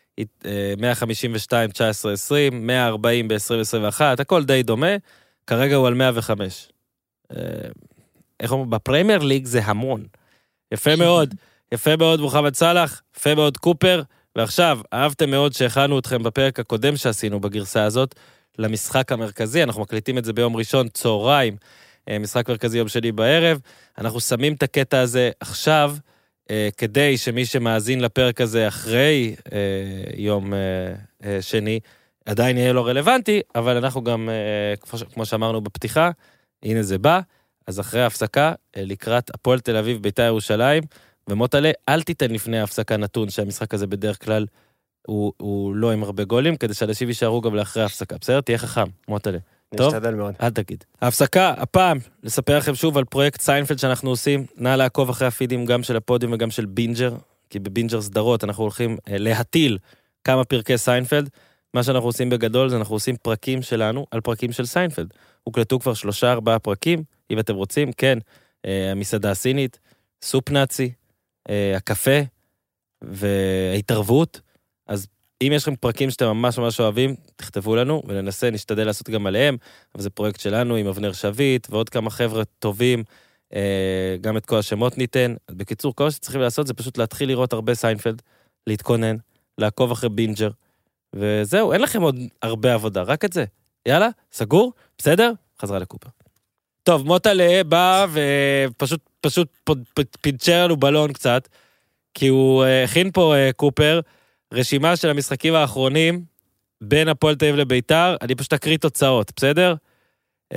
152 19-20, 140 ב-2021, הכל די דומה, כרגע הוא על 105. איך אומרים? בפרמייר ליג זה המון. יפה מאוד מוחמד סלאח, יפה מאוד קופר, ועכשיו, אהבתם מאוד שהכנו אתכם בפרק הקודם שעשינו בגרסה הזאת, למשחק המרכזי, אנחנו מקליטים את זה ביום ראשון, צהריים, משחק מרכזי יום שני בערב, אנחנו שמים את הקטע הזה עכשיו, כדי שמי שמאזין לפרק הזה אחרי יום שני, עדיין יהיה לו רלוונטי, אבל אנחנו גם, כמו שאמרנו בפתיחה, הנה זה בא, אז אחרי ההפסקה, לקראת הפועל תל אביב, בית"ר ירושלים, ומוטלה, אל תיתן לפני ההפסקה נתון, שהמשחק הזה בדרך כלל הוא לא עם הרבה גולים, כדי שאנשים יישארו גם לאחרי ההפסקה. בסדר? תהיה חכם, מוטלה. טוב? נשתדל מאוד. אל תגיד. ההפסקה, הפעם, לספר לכם שוב על פרויקט סיינפלד שאנחנו עושים, נא לעקוב אחרי הפידים גם של הפודיום וגם של בינג'ר, כי בבינג'ר סדרות אנחנו הולכים להטיל כמה פרקי סיינפלד. מה שאנחנו עושים בגדול זה אנחנו עושים פרקים שלנו על פרקים של סיינפלד. הוקלטו כבר 3-4 פרקים, אם אתם רוצים, כן, המסעדה הסינית, סופ נאצי, הקפה וההתערבות, אז אם יש לכם פרקים שאתם ממש ממש אוהבים, תכתבו לנו וננסה, נשתדל לעשות גם עליהם, אבל זה פרויקט שלנו עם אבנר שביט ועוד כמה חבר'ה טובים, גם את כל השמות ניתן. בקיצור, כל מה שצריכים לעשות זה פשוט להתחיל לראות הרבה סיינפלד, להתכונן, לעקוב אחרי בינג'ר, וזהו, אין לכם עוד הרבה עבודה, רק את זה. יאללה, סגור, בסדר? חזרה לקופר. טוב, מוטלה בא ופשוט פינצ'ר לנו בלון קצת, כי הוא הכין פה קופר, רשימה של המשחקים האחרונים, בין הפועל תל אביב לביתר, אני פשוט אקריא תוצאות, בסדר? 0-0,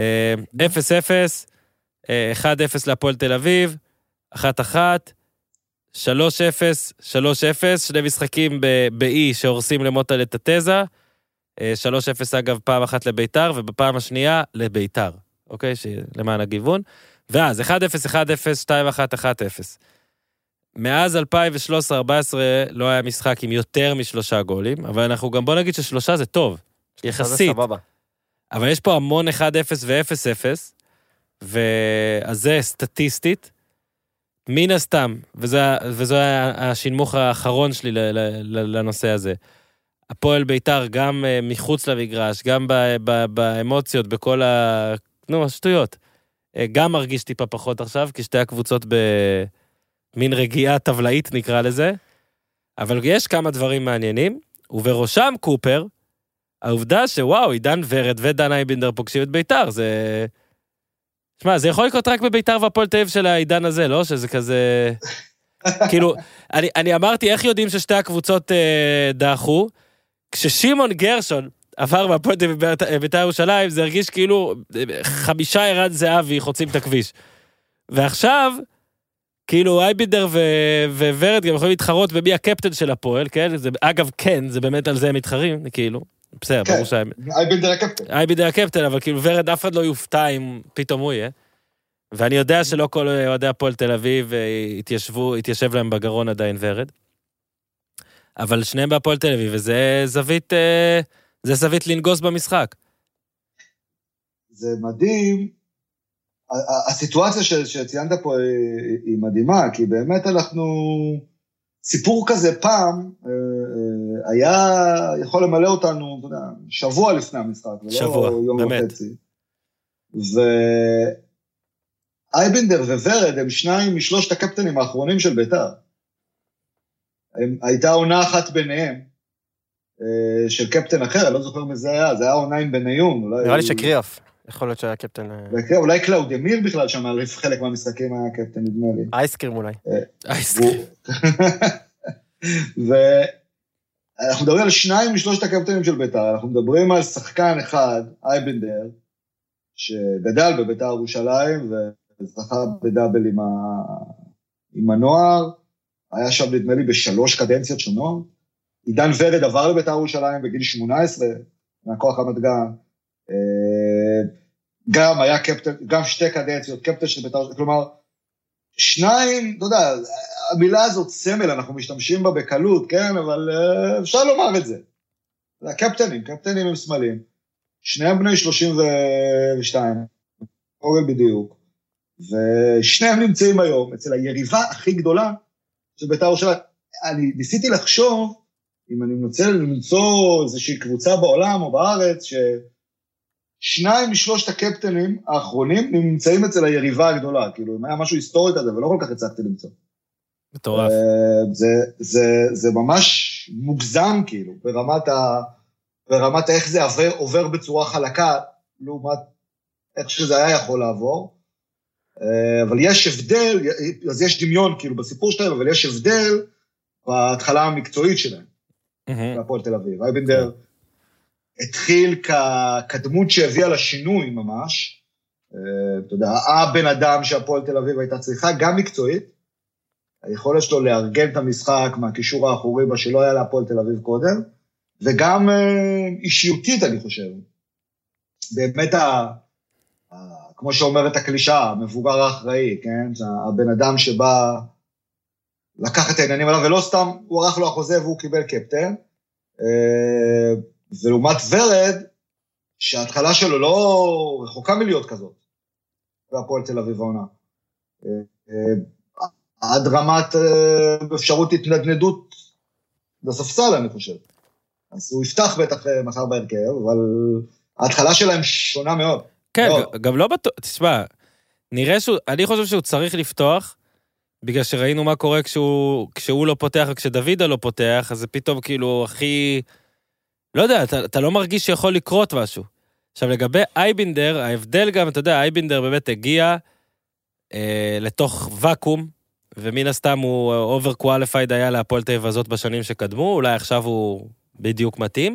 1-0 להפועל תל אביב, 1-1, 3-0, 3-0, שני משחקים באי שהורסים למוטלה את התזה, 3-0 אגב פעם אחת לביתר, ובפעם השנייה לביתר, אוקיי? למען הגיוון, ואז 1-0, 1-0, 2-1, 1-0. מאז 2013-2014 לא היה משחק עם יותר מ3 גולים, אבל אנחנו גם בוא נגיד ש3 זה טוב, יחסית. אבל יש פה המון 1-0 ו-0-0, ואז זה סטטיסטית, מן הסתם, וזו השינמוך האחרון שלי לנושא הזה. הפועל ביתר גם מחוץ למגרש, גם באמוציות, בכל השטויות. גם מרגיש טיפה פחות עכשיו, כי שתי הקבוצות מין רגיעה טבלאית נקרא לזה, אבל יש כמה דברים מעניינים, ובראשם קופר, העובדה שוואו, עידן ורד ודן אייבינדר פוגשים את ביתר, זה... שמע, זה יכול לקרות רק בביתר והפועל תל אביב של העידן הזה, לא? שזה כזה... כאילו, אני אמרתי, איך יודעים ששתי הקבוצות דאחו? כששימון גרשון עבר מהפועל תל אביב ביתר ירושלים, זה הרגיש כאילו 5 ערן זהבי חוצים את הכביש. ועכשיו... כאילו אייבינדר וורד גם יכולים להתחרות במי הקפטן של הפועל, כן? אגב, כן, זה באמת על זה הם מתחרים, כאילו, בסדר, ברור שהם... אייבינדר הקפטן. אייבינדר הקפטן, אבל כאילו ורד אף אחד לא יופתע אם פתאום הוא יהיה. ואני יודע שלא כל אוהדי הפועל תל אביב התיישב להם בגרון עדיין ורד. אבל שניהם בהפועל תל אביב, וזה זווית לנגוס במשחק. זה מדהים. הסיטואציה שציינת פה היא מדהימה, כי באמת אנחנו, סיפור כזה פעם, היה יכול למלא אותנו, אתה יודע, שבוע לפני המשחק, שבוע, ולא יום באמת. וחצי. ואייבינדר וורד הם 2 מ3 הקפטנים האחרונים של ביתר. הייתה עונה אחת ביניהם, של קפטן אחר, אני לא זוכר מי זה היה, זה היה עונה עם בניון. נראה לי שקריאף. יכול להיות שהיה קפטן... אולי קלאודמיר בכלל שם, חלק מהמשחקים היה קפטן, נדמה לי. אייסקרים אולי. אייסקרים. ואנחנו מדברים על 2 מ3 הקפטנים של ביתר, אנחנו מדברים על שחקן אחד, אייבינדר, שגדל בביתר ירושלים, וזכה בדאבל עם הנוער, היה שם נדמה לי ב3 קדנציות של נוער, עידן ורד עבר לביתר ירושלים בגיל 18, מהכוח רמת גן, גם היה קפטן, גם 2 קדנציות, קפטן של בית"ר, כלומר, 2, אתה יודע, המילה הזאת סמל, אנחנו משתמשים בה בקלות, כן, אבל אפשר לומר את זה. קפטנים הם סמלים, 2 בני 32, אורל בדיוק, ושניהם נמצאים היום, אצל היריבה הכי גדולה של בית"ר ירושלים. אני ניסיתי לחשוב, אם אני מנסה למצוא איזושהי קבוצה בעולם או בארץ, 2 מ3 הקפטנים האחרונים נמצאים אצל היריבה הגדולה, כאילו, אם היה משהו היסטורי כזה, ולא כל כך הצלחתי למצוא. מטורף. זה ממש מוגזם, כאילו, ברמת איך זה עובר בצורה חלקה, לעומת איך שזה היה יכול לעבור, אבל יש הבדל, אז יש דמיון כאילו בסיפור שלהם, אבל יש הבדל בהתחלה המקצועית שלהם, בהפועל תל אביב. אייבינדר התחיל כדמות שהביאה לשינוי ממש, אתה יודע, הבן אדם שהפועל תל אביב הייתה צריכה, גם מקצועית, היכולת שלו לארגן את המשחק מהקישור האחורי בה שלא היה להפועל תל אביב קודם, וגם אישיותית אני חושב. באמת כמו שאומרת הקלישה, המבוגר האחראי, כן? הבן אדם שבא לקח את העניינים עליו, ולא סתם הוא ערך לו החוזה והוא קיבל קפטן, ולעומת ורד, שההתחלה שלו לא רחוקה מלהיות כזאת, והפועל תל אביב העונה. עד רמת אפשרות התנדנדות לספסל, אני חושב. אז הוא יפתח בטח מחר בהרכב, אבל ההתחלה שלהם שונה מאוד. כן, גם לא בטוח, תשמע, נראה אני חושב שהוא צריך לפתוח, בגלל שראינו מה קורה כשהוא לא פותח, וכשדוידה לא פותח, אז זה פתאום כאילו הכי, לא יודע, אתה לא מרגיש שיכול לקרות משהו. עכשיו לגבי אייבינדר, ההבדל גם, אתה יודע, אייבינדר באמת הגיע לתוך וקום, ומן הסתם הוא אובר קואליפייד היה להפועל תל אביב הזאת בשנים שקדמו, אולי עכשיו הוא בדיוק מתאים,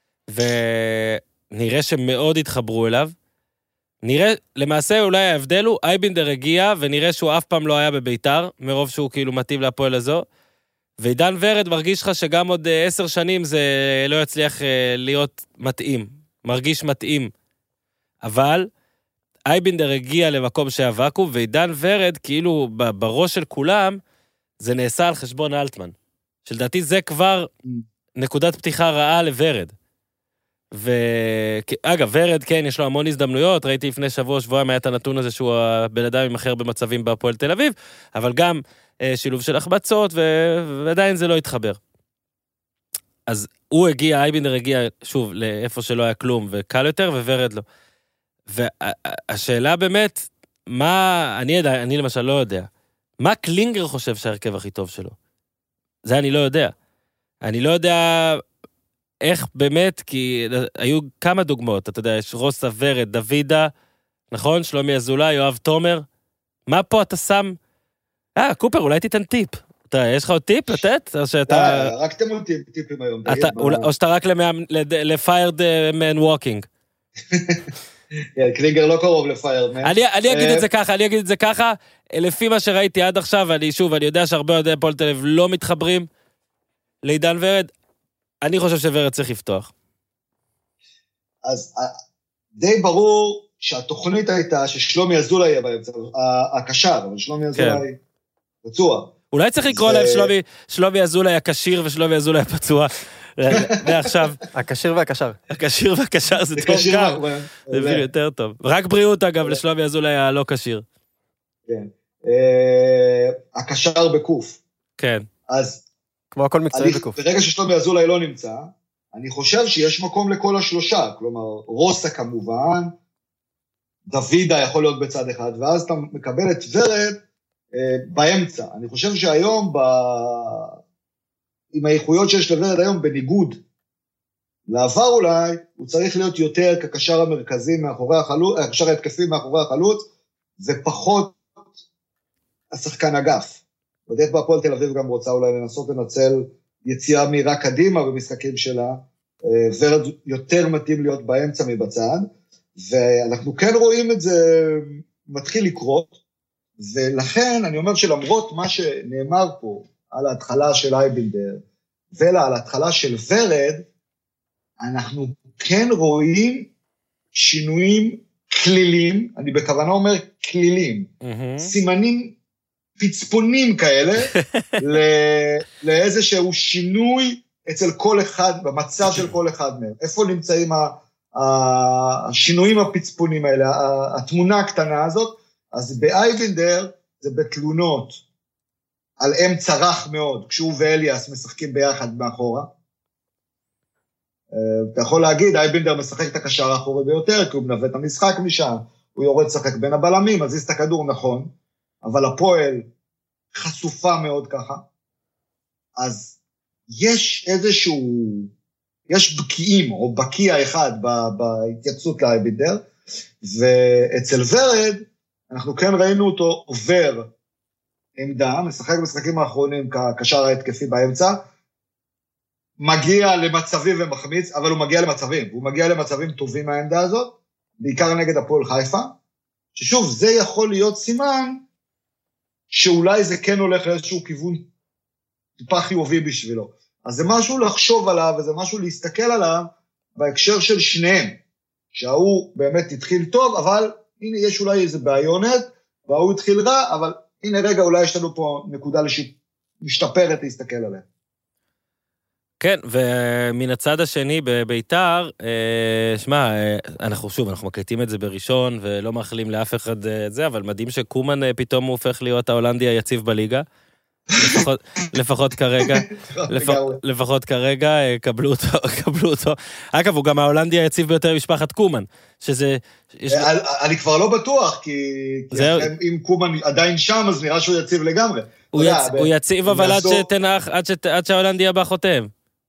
ונראה שמאוד התחברו אליו, נראה, למעשה אולי ההבדל הוא, אייבינדר הגיע, ונראה שהוא אף פעם לא היה בביתר, מרוב שהוא כאילו מתאים להפועל הזו, ועידן ורד מרגיש לך שגם עוד 10 שנים זה לא יצליח להיות מתאים, מרגיש מתאים. אבל אייבינדר הגיע למקום שהיה וקום, ועידן ורד כאילו בראש של כולם, זה נעשה על חשבון אלטמן. שלדעתי זה כבר נקודת פתיחה רעה לוורד. אגב, ורד, כן, יש לו המון הזדמנויות, ראיתי לפני שבוע-שבועיים היה את הנתון הזה שהוא הבן אדם עם אחר במצבים בהפועל תל אביב, אבל גם שילוב של החבצות, ועדיין זה לא התחבר. אז הוא הגיע, אייבינדר הגיע, שוב, לאיפה שלא היה כלום, וקל יותר, וורד לא. והשאלה באמת, אני למשל לא יודע, מה קלינגר חושב שהרכב הכי טוב שלו? זה אני לא יודע. אני לא יודע איך באמת, כי היו כמה דוגמאות, אתה יודע, יש רוסה ורד, דוידה, נכון? שלומי אזולאי, יואב תומר. מה פה אתה שם? קופר, אולי תיתן טיפ. יש לך עוד טיפ לתת? או שאתה... רק תן עוד טיפים היום. או שאתה רק לפיירד מן ווקינג. קלינגר לא קרוב לפיירד מן. אני אגיד את זה ככה, לפי מה שראיתי עד עכשיו, אני יודע שהרבה יודעי הפועל תל אביב לא מתחברים לעידן ורד, אני חושב שוורד צריך לפתוח. אז די ברור שהתוכנית הייתה ששלומי אזולאי יהיה באמצע, הקשר, אבל שלומי אזולאי פצוע. אולי צריך לקרוא להם שלומי אזולאי הקשיר ושלומי אזולאי הפצוע. ועכשיו... הקשיר והקשר. הקשיר והקשר זה טוב גם. זה אפילו יותר טוב. רק בריאות אגב לשלומי אזולאי הלא קשיר. כן. הקשר בקוף. כן. אז... כמו הכל מקצועי בקוף. ברגע ששלומי אזולאי לא נמצא, אני חושב שיש מקום לכל השלושה, כלומר, רוסה כמובן, דוידה יכול להיות בצד אחד, ואז אתה מקבל את ורד באמצע. אני חושב שהיום, עם האיכויות שיש לוורד היום, בניגוד לעבר אולי, הוא צריך להיות יותר כקשר המרכזי מאחורי החלוץ, הקשר ההתקפי מאחורי החלוץ, ופחות השחקן אגף. בדרך בהפועל תל אביב גם רוצה אולי לנסות לנצל יציאה מהירה קדימה במשחקים שלה, ורד יותר מתאים להיות באמצע מבצד, ואנחנו כן רואים את זה מתחיל לקרות, ולכן אני אומר שלמרות מה שנאמר פה, על ההתחלה של אייבינדר, ועל ההתחלה של ורד, אנחנו כן רואים שינויים כלילים, אני בכוונה אומר כלילים, סימנים פצפונים כאלה, לאיזשהו שינוי אצל כל אחד, במצב של כל אחד מהם. איפה נמצאים השינויים הפצפונים האלה, התמונה הקטנה הזאת, אז באייבינדר זה בתלונות, על אמצע רך מאוד, כשהוא ואליאס משחקים ביחד מאחורה. אתה יכול להגיד, אייבינדר משחק את הקשר האחורי ביותר, כי הוא מנווט את המשחק משם, הוא יורד לשחק בין הבלמים, אז את הכדור נכון, אבל הפועל חשופה מאוד ככה, אז יש איזשהו יש בקיעים, או בקיע אחד בהתייחסות לאבידר, ואצל ורד, אנחנו כן ראינו אותו עובר עמדה, משחק במשחקים האחרונים כקשר ההתקפי באמצע, מגיע למצבים ומחמיץ, אבל הוא מגיע למצבים, והוא מגיע למצבים טובים מהעמדה הזאת, בעיקר נגד הפועל חיפה, ששוב, זה יכול להיות סימן, שאולי זה כן הולך לאיזשהו כיוון טיפה חיובי בשבילו. אז זה משהו לחשוב עליו, וזה משהו להסתכל עליו, בהקשר של שניהם, שההוא באמת התחיל טוב, אבל הנה יש אולי איזה בעיונת, וההוא התחיל רע, אבל הנה רגע, אולי יש לנו פה נקודה משתפרת להסתכל עליה. כן, ומן הצד השני בביתר, שמע, אנחנו מקליטים את זה בראשון, ולא מאחלים לאף אחד את זה, אבל מדהים שקומן פתאום הוא הופך להיות ההולנדי היציב בליגה, לפחות כרגע, לפחות כרגע, קבלו אותו. אגב, הוא גם ההולנדי היציב ביותר משפחת קומן, שזה... אני כבר לא בטוח, כי אם קומן עדיין שם, אז נראה שהוא יציב לגמרי. הוא יציב, אבל עד שההולנדי הבא חותם.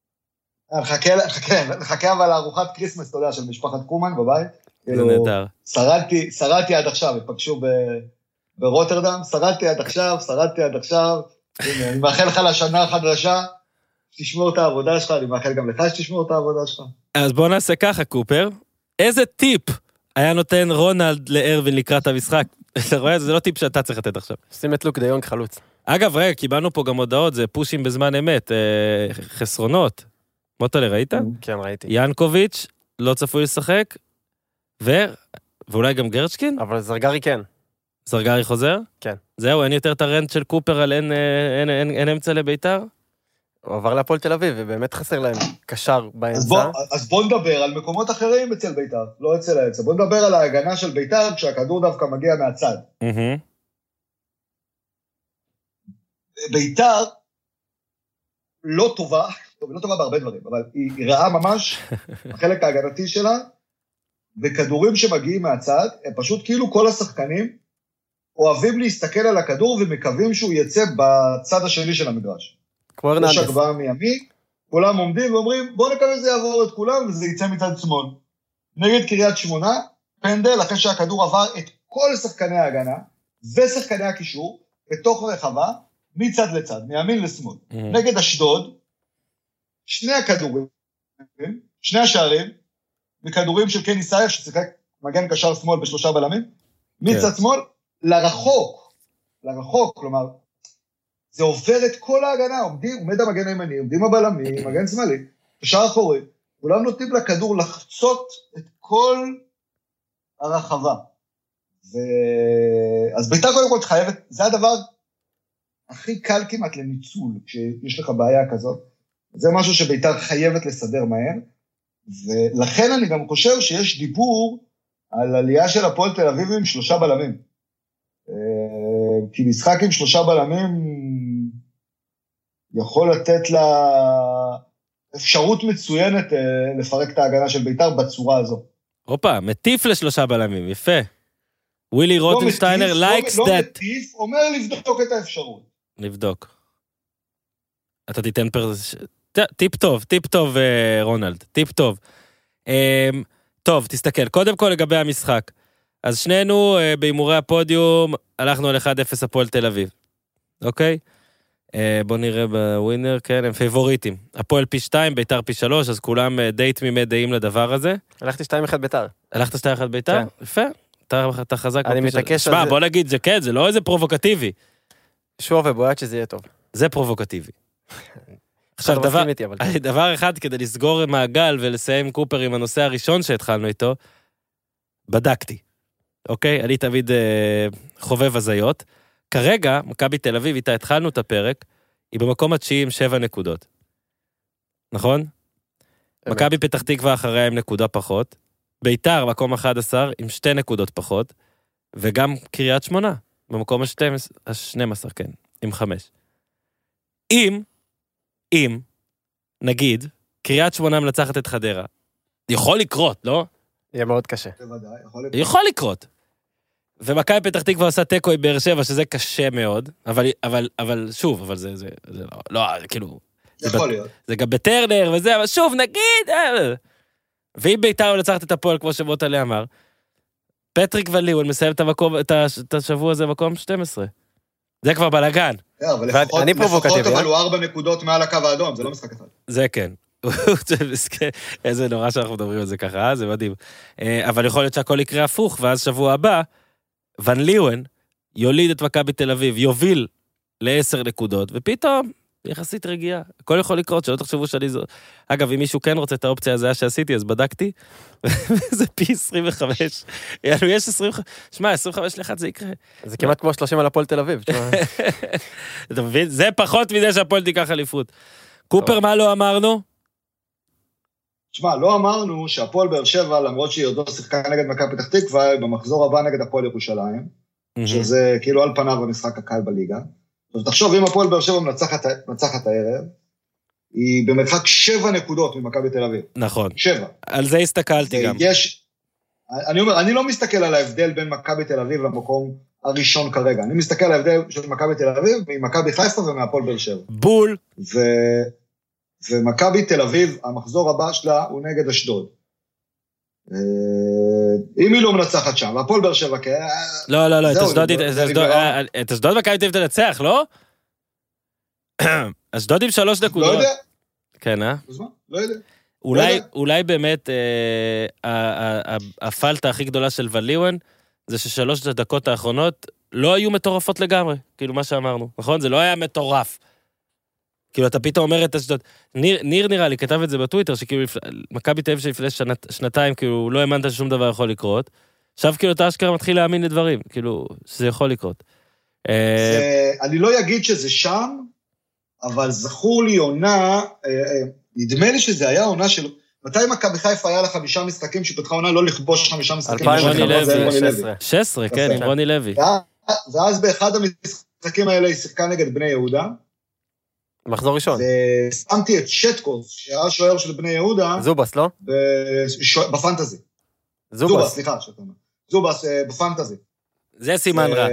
נחכה אבל לארוחת קריסמס, אתה יודע, של משפחת קומן בבית. זה נהדר. שרדתי עד עכשיו, התפגשו ברוטרדם, שרדתי עד עכשיו, אני מאחל לך לשנה החדשה, שתשמור את העבודה שלך, אני מאחל גם לך שתשמור את העבודה שלך. אז בוא נעשה ככה, קופר, איזה טיפ היה נותן רונלד לארווין לקראת המשחק? אתה רואה? זה לא טיפ שאתה צריך לתת עכשיו. שים את לוק דיונג חלוץ. אגב, רגע, קיבלנו פה גם הודעות, זה פושים בזמן אמת, חסרונות. מוטלה, ראית? כן, ראיתי. ינקוביץ' לא צפוי לשחק, ואולי גם גרצ'קין? אבל זרגרי כן. זרגרי חוזר? כן. זהו, אין יותר את הרנט של קופר על אין אמצע לביתר? הוא עבר להפועל תל אביב, ובאמת חסר להם קשר באמצע. אז בוא נדבר על מקומות אחרים אצל ביתר, לא אצל האמצע. בוא נדבר על ההגנה של ביתר, כשהכדור דווקא מגיע מהצד. ביתר לא טובה בהרבה דברים, אבל היא רעה ממש, החלק ההגנתי שלה, וכדורים שמגיעים מהצד, הם פשוט כאילו כל השחקנים, אוהבים להסתכל על הכדור, ומקווים שהוא יצא בצד השני של המגרש. כמו ארננדס. יש הגבהה מימי, כולם עומדים ואומרים, בוא נקווה שזה יעבור את כולם, וזה יצא מצד שמאל. נגד קריית שמונה, פנדל, אחרי שהכדור עבר את כל שחקני ההגנה, ושחקני הקישור, בתוך הרחבה, מצד לצד, מימין לשמאל. נגד אשדוד, שני הכדורים, שני השערים, וכדורים של קני סייף, ששיחק מגן קשר שמאל בשלושה בלמים, מצד שמאל, לרחוק, כלומר, זה עובר את כל ההגנה, עומד המגן הימני, עומדים הבלמים, מגן שמאלי, קשר אחורי, כולם נותנים לכדור לחצות את כל הרחבה. אז ביתר קודם כל חייבת, זה הדבר הכי קל כמעט לניצול, כשיש לך בעיה כזאת, זה משהו שביתר חייבת לסדר מהר, ולכן אני גם חושב שיש דיבור על עלייה של הפועל תל אביב עם 3 בלמים. כי משחק עם 3 בלמים יכול לתת לה אפשרות מצוינת לפרק את ההגנה של ביתר בצורה הזו. אופה, מטיף ל3 בלמים, יפה. ווילי רוטנשטיינר likes that. לא מטיף, אומר לבדוק את האפשרות. לבדוק. אתה תיתן טיפ טוב, רונלד, טיפ טוב. טוב, תסתכל, קודם כל לגבי המשחק. אז שנינו באימורי הפודיום, הלכנו על 1-0 הפועל תל אביב. אוקיי? בוא נראה בווינר, כן, הם פייבוריטים. הפועל פי 2, ביתר פי 3, אז כולם די תמימי דעים לדבר הזה. הלכתי 2-1 ביתר. הלכת 2-1 ביתר? כן. יפה. אתה חזק. אני מתעקש על זה. בוא נגיד, זה כן, זה לא איזה פרובוקטיבי. שוב ובועד שזה יהיה טוב. זה פרובוקטיבי. עכשיו, דבר אחד, כדי לסגור מעגל ולסיים קופר עם הנושא הראשון שהתחלנו איתו, בדקתי. אוקיי? אני תמיד חובב הזיות. כרגע, מכבי תל אביב, איתה התחלנו את הפרק, היא במקום התשיעי עם 7 נקודות. נכון? מכבי פתח תקווה אחריה עם נקודה פחות, ביתר מקום 11 עם 2 נקודות פחות, וגם קריית שמונה, במקום ה-12, כן, עם 5. אם, נגיד, קריית שמונה מנצחת את חדרה, יכול לקרות, לא? יהיה מאוד קשה. יכול לקרות. ומכבי פתח תקווה עושה תיקו עם באר שבע, שזה קשה מאוד, אבל שוב, אבל זה לא, כאילו, יכול להיות. זה גם בטרנר וזה, אבל שוב, נגיד, ואם בית"ר מנצחת את הפועל, כמו שמוטלה אמר, פטריק ון ליוון מסיים את השבוע הזה במקום 12. זה כבר בלגן. אבל לפחות אבל הוא 4 נקודות מעל הקו האדום, זה לא משחק אחד. זה כן. איזה נורא שאנחנו מדברים על זה ככה, זה מדהים. אבל יכול להיות שהכל יקרה הפוך, ואז שבוע הבא, ון ליוון יוליד את מכבי תל אביב, יוביל ל10 נקודות, ופתאום יחסית רגיעה. הכל יכול לקרות, שלא תחשבו שאני זו... אגב, אם מישהו כן רוצה את האופציה הזו שעשיתי, אז בדקתי, וזה פי 25. יש 25... שמע, 25 לאחד זה יקרה. זה כמעט כמו 30 על הפועל תל אביב. אתה מבין? זה פחות מזה שהפועל תיקח אליפות. קופר, מה לא אמרנו? תשמע, לא אמרנו שהפועל באר שבע, למרות שהיא עוד לא שיחקה נגד מכבי פתח תקווה, במחזור הבא נגד הפועל ירושלים, שזה כאילו על פניו המשחק הקל בליגה. אז תחשוב, אם הפועל באר שבע מנצחת הערב, היא במרחק 7 נקודות ממכבי תל אביב. נכון. 7. על זה הסתכלתי גם. אני אומר, אני לא מסתכל על ההבדל בין מכבי תל אביב למקום הראשון כרגע. אני מסתכל על ההבדל של מכבי תל אביב, ממכבי חיפה ומהפועל באר שבע. בול. ומכבי תל אביב, המחזור הבא שלה הוא נגד אשדוד. אם היא לא מנצחת שם, והפועל באר שבע, לא, את אשדוד מכבי תל אביב תנצח, לא? אשדוד עם 3 נקודות. לא יודע. כן, לא יודע. אולי באמת הפלטה הכי גדולה של ון ליוון, זה ש3 דקות האחרונות לא היו מטורפות לגמרי, כאילו מה שאמרנו, נכון? זה לא היה מטורף. כאילו, אתה פתאום אומר את אשדוד. ניר נראה לי, כתב את זה בטוויטר, שכאילו, מכבי תל אביב שלפני שנתיים, כאילו, לא האמנת ששום דבר יכול לקרות. עכשיו, כאילו, אתה אשכרה מתחיל להאמין לדברים, כאילו, שזה יכול לקרות. אני לא אגיד שזה שם, אבל זכור לי עונה, נדמה לי שזה היה עונה של... מתי מכבי חיפה היה לה 5 משחקים, שפתחה עונה לא לכבוש 5 משחקים? 16, כן, עם רוני לוי. ואז באחד המשחקים האלה היא שיחקה נגד בני יהודה, מחזור ראשון. ושמתי את שטקוס, שהיה שוער של בני יהודה. זובס, לא? בפנטזי. זובס, סליחה. זובס בפנטזי. זה סימן רע.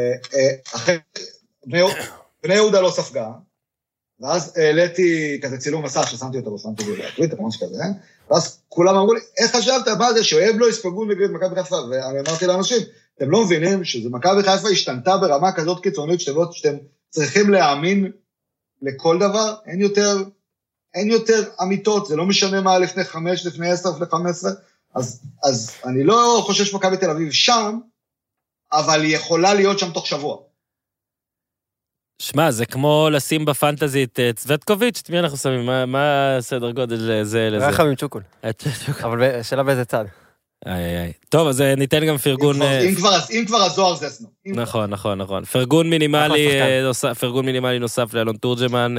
בני יהודה לא ספגה, ואז העליתי כזה צילום מסך ששמתי אותו בפנטזי, משהו כזה, ואז כולם אמרו לי, איך חשבת, מה זה, שאוהב לא יספגו נגד מכבי חיפה, ואני אמרתי לאנשים, אתם לא מבינים שזה מכבי חיפה השתנתה ברמה כזאת קיצונית, שאתם צריכים להאמין לכל דבר, אין יותר אמיתות, זה לא משנה מה לפני 5, לפני 10, לפני 15, אז אני לא חושב שמכבי תל אביב שם, אבל היא יכולה להיות שם תוך שבוע. שמע, זה כמו לשים בפנטזי את צוותקוביץ', את מי אנחנו שמים? מה הסדר גודל זה לזה? רחם עם צ'וקול. אבל שאלה באיזה צד. טוב, אז ניתן גם פרגון... אם כבר הזוהר זסנו. נכון. פרגון מינימלי נוסף לאלון תורג'מן,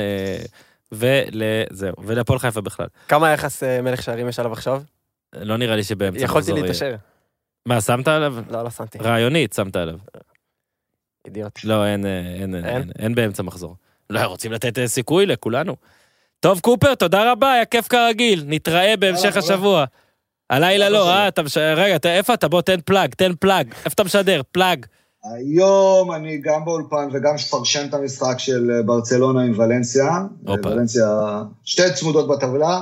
ולפועל חיפה בכלל. כמה יחס מלך שערים יש עליו עכשיו? לא נראה לי שבאמצע יכולתי להתאשר. מה, שמת עליו? לא שמתי. רעיונית שמת עליו. אידיוט. לא, אין באמצע מחזור. לא, רוצים לתת סיכוי לכולנו. טוב, קופר, תודה רבה, היה כיף כרגיל. נתראה בהמשך השבוע. הלילה לא, רגע, איפה אתה? בוא, תן פלאג. איפה אתה משדר? פלאג. היום אני גם באולפן וגם מפרשן את המשחק של ברצלונה עם ולנסיה. ולנסיה, 2 צמודות בטבלה.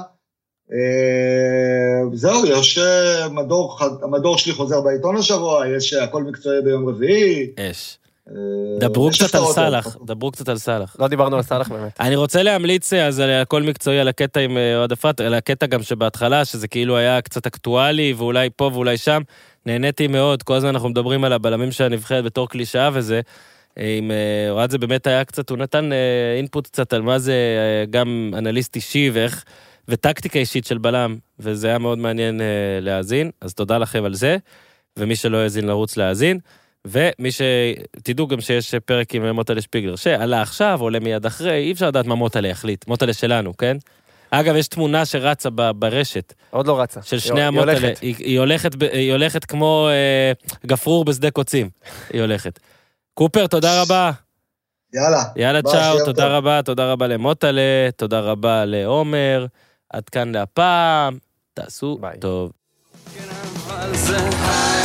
זהו, יש המדור שלי חוזר בעיתון השבוע, יש הכל מקצועי ביום רביעי. דברו קצת על סלח. לא דיברנו על סלח באמת. אני רוצה להמליץ אז על הכל מקצועי, על הקטע עם עודפת, על הקטע גם שבהתחלה, שזה כאילו היה קצת אקטואלי, ואולי פה ואולי שם, נהניתי מאוד, כל הזמן אנחנו מדברים על הבלמים שהנבחרת בתור קלישאה וזה, עם אוהד זה באמת היה קצת, הוא נתן אינפוט קצת על מה זה גם אנליסט אישי ואיך, וטקטיקה אישית של בלם, וזה היה מאוד מעניין להאזין, אז תודה לכם על זה, ומי שלא יאזין לרוץ להאזין, ומי שתדעו גם שיש פרק עם מוטלה שפיגלר, שעלה עכשיו, עולה מיד אחרי, אי אפשר לדעת מה מוטלה יחליט, מוטלה שלנו, כן? אגב, יש תמונה שרצה ברשת. עוד לא רצה. של שני המוטלה. היא הולכת כמו גפרור בשדה קוצים. היא הולכת. קופר, תודה רבה. יאללה, צ'או, תודה רבה למוטלה, תודה רבה לעומר, עד כאן להפעם, תעשו טוב.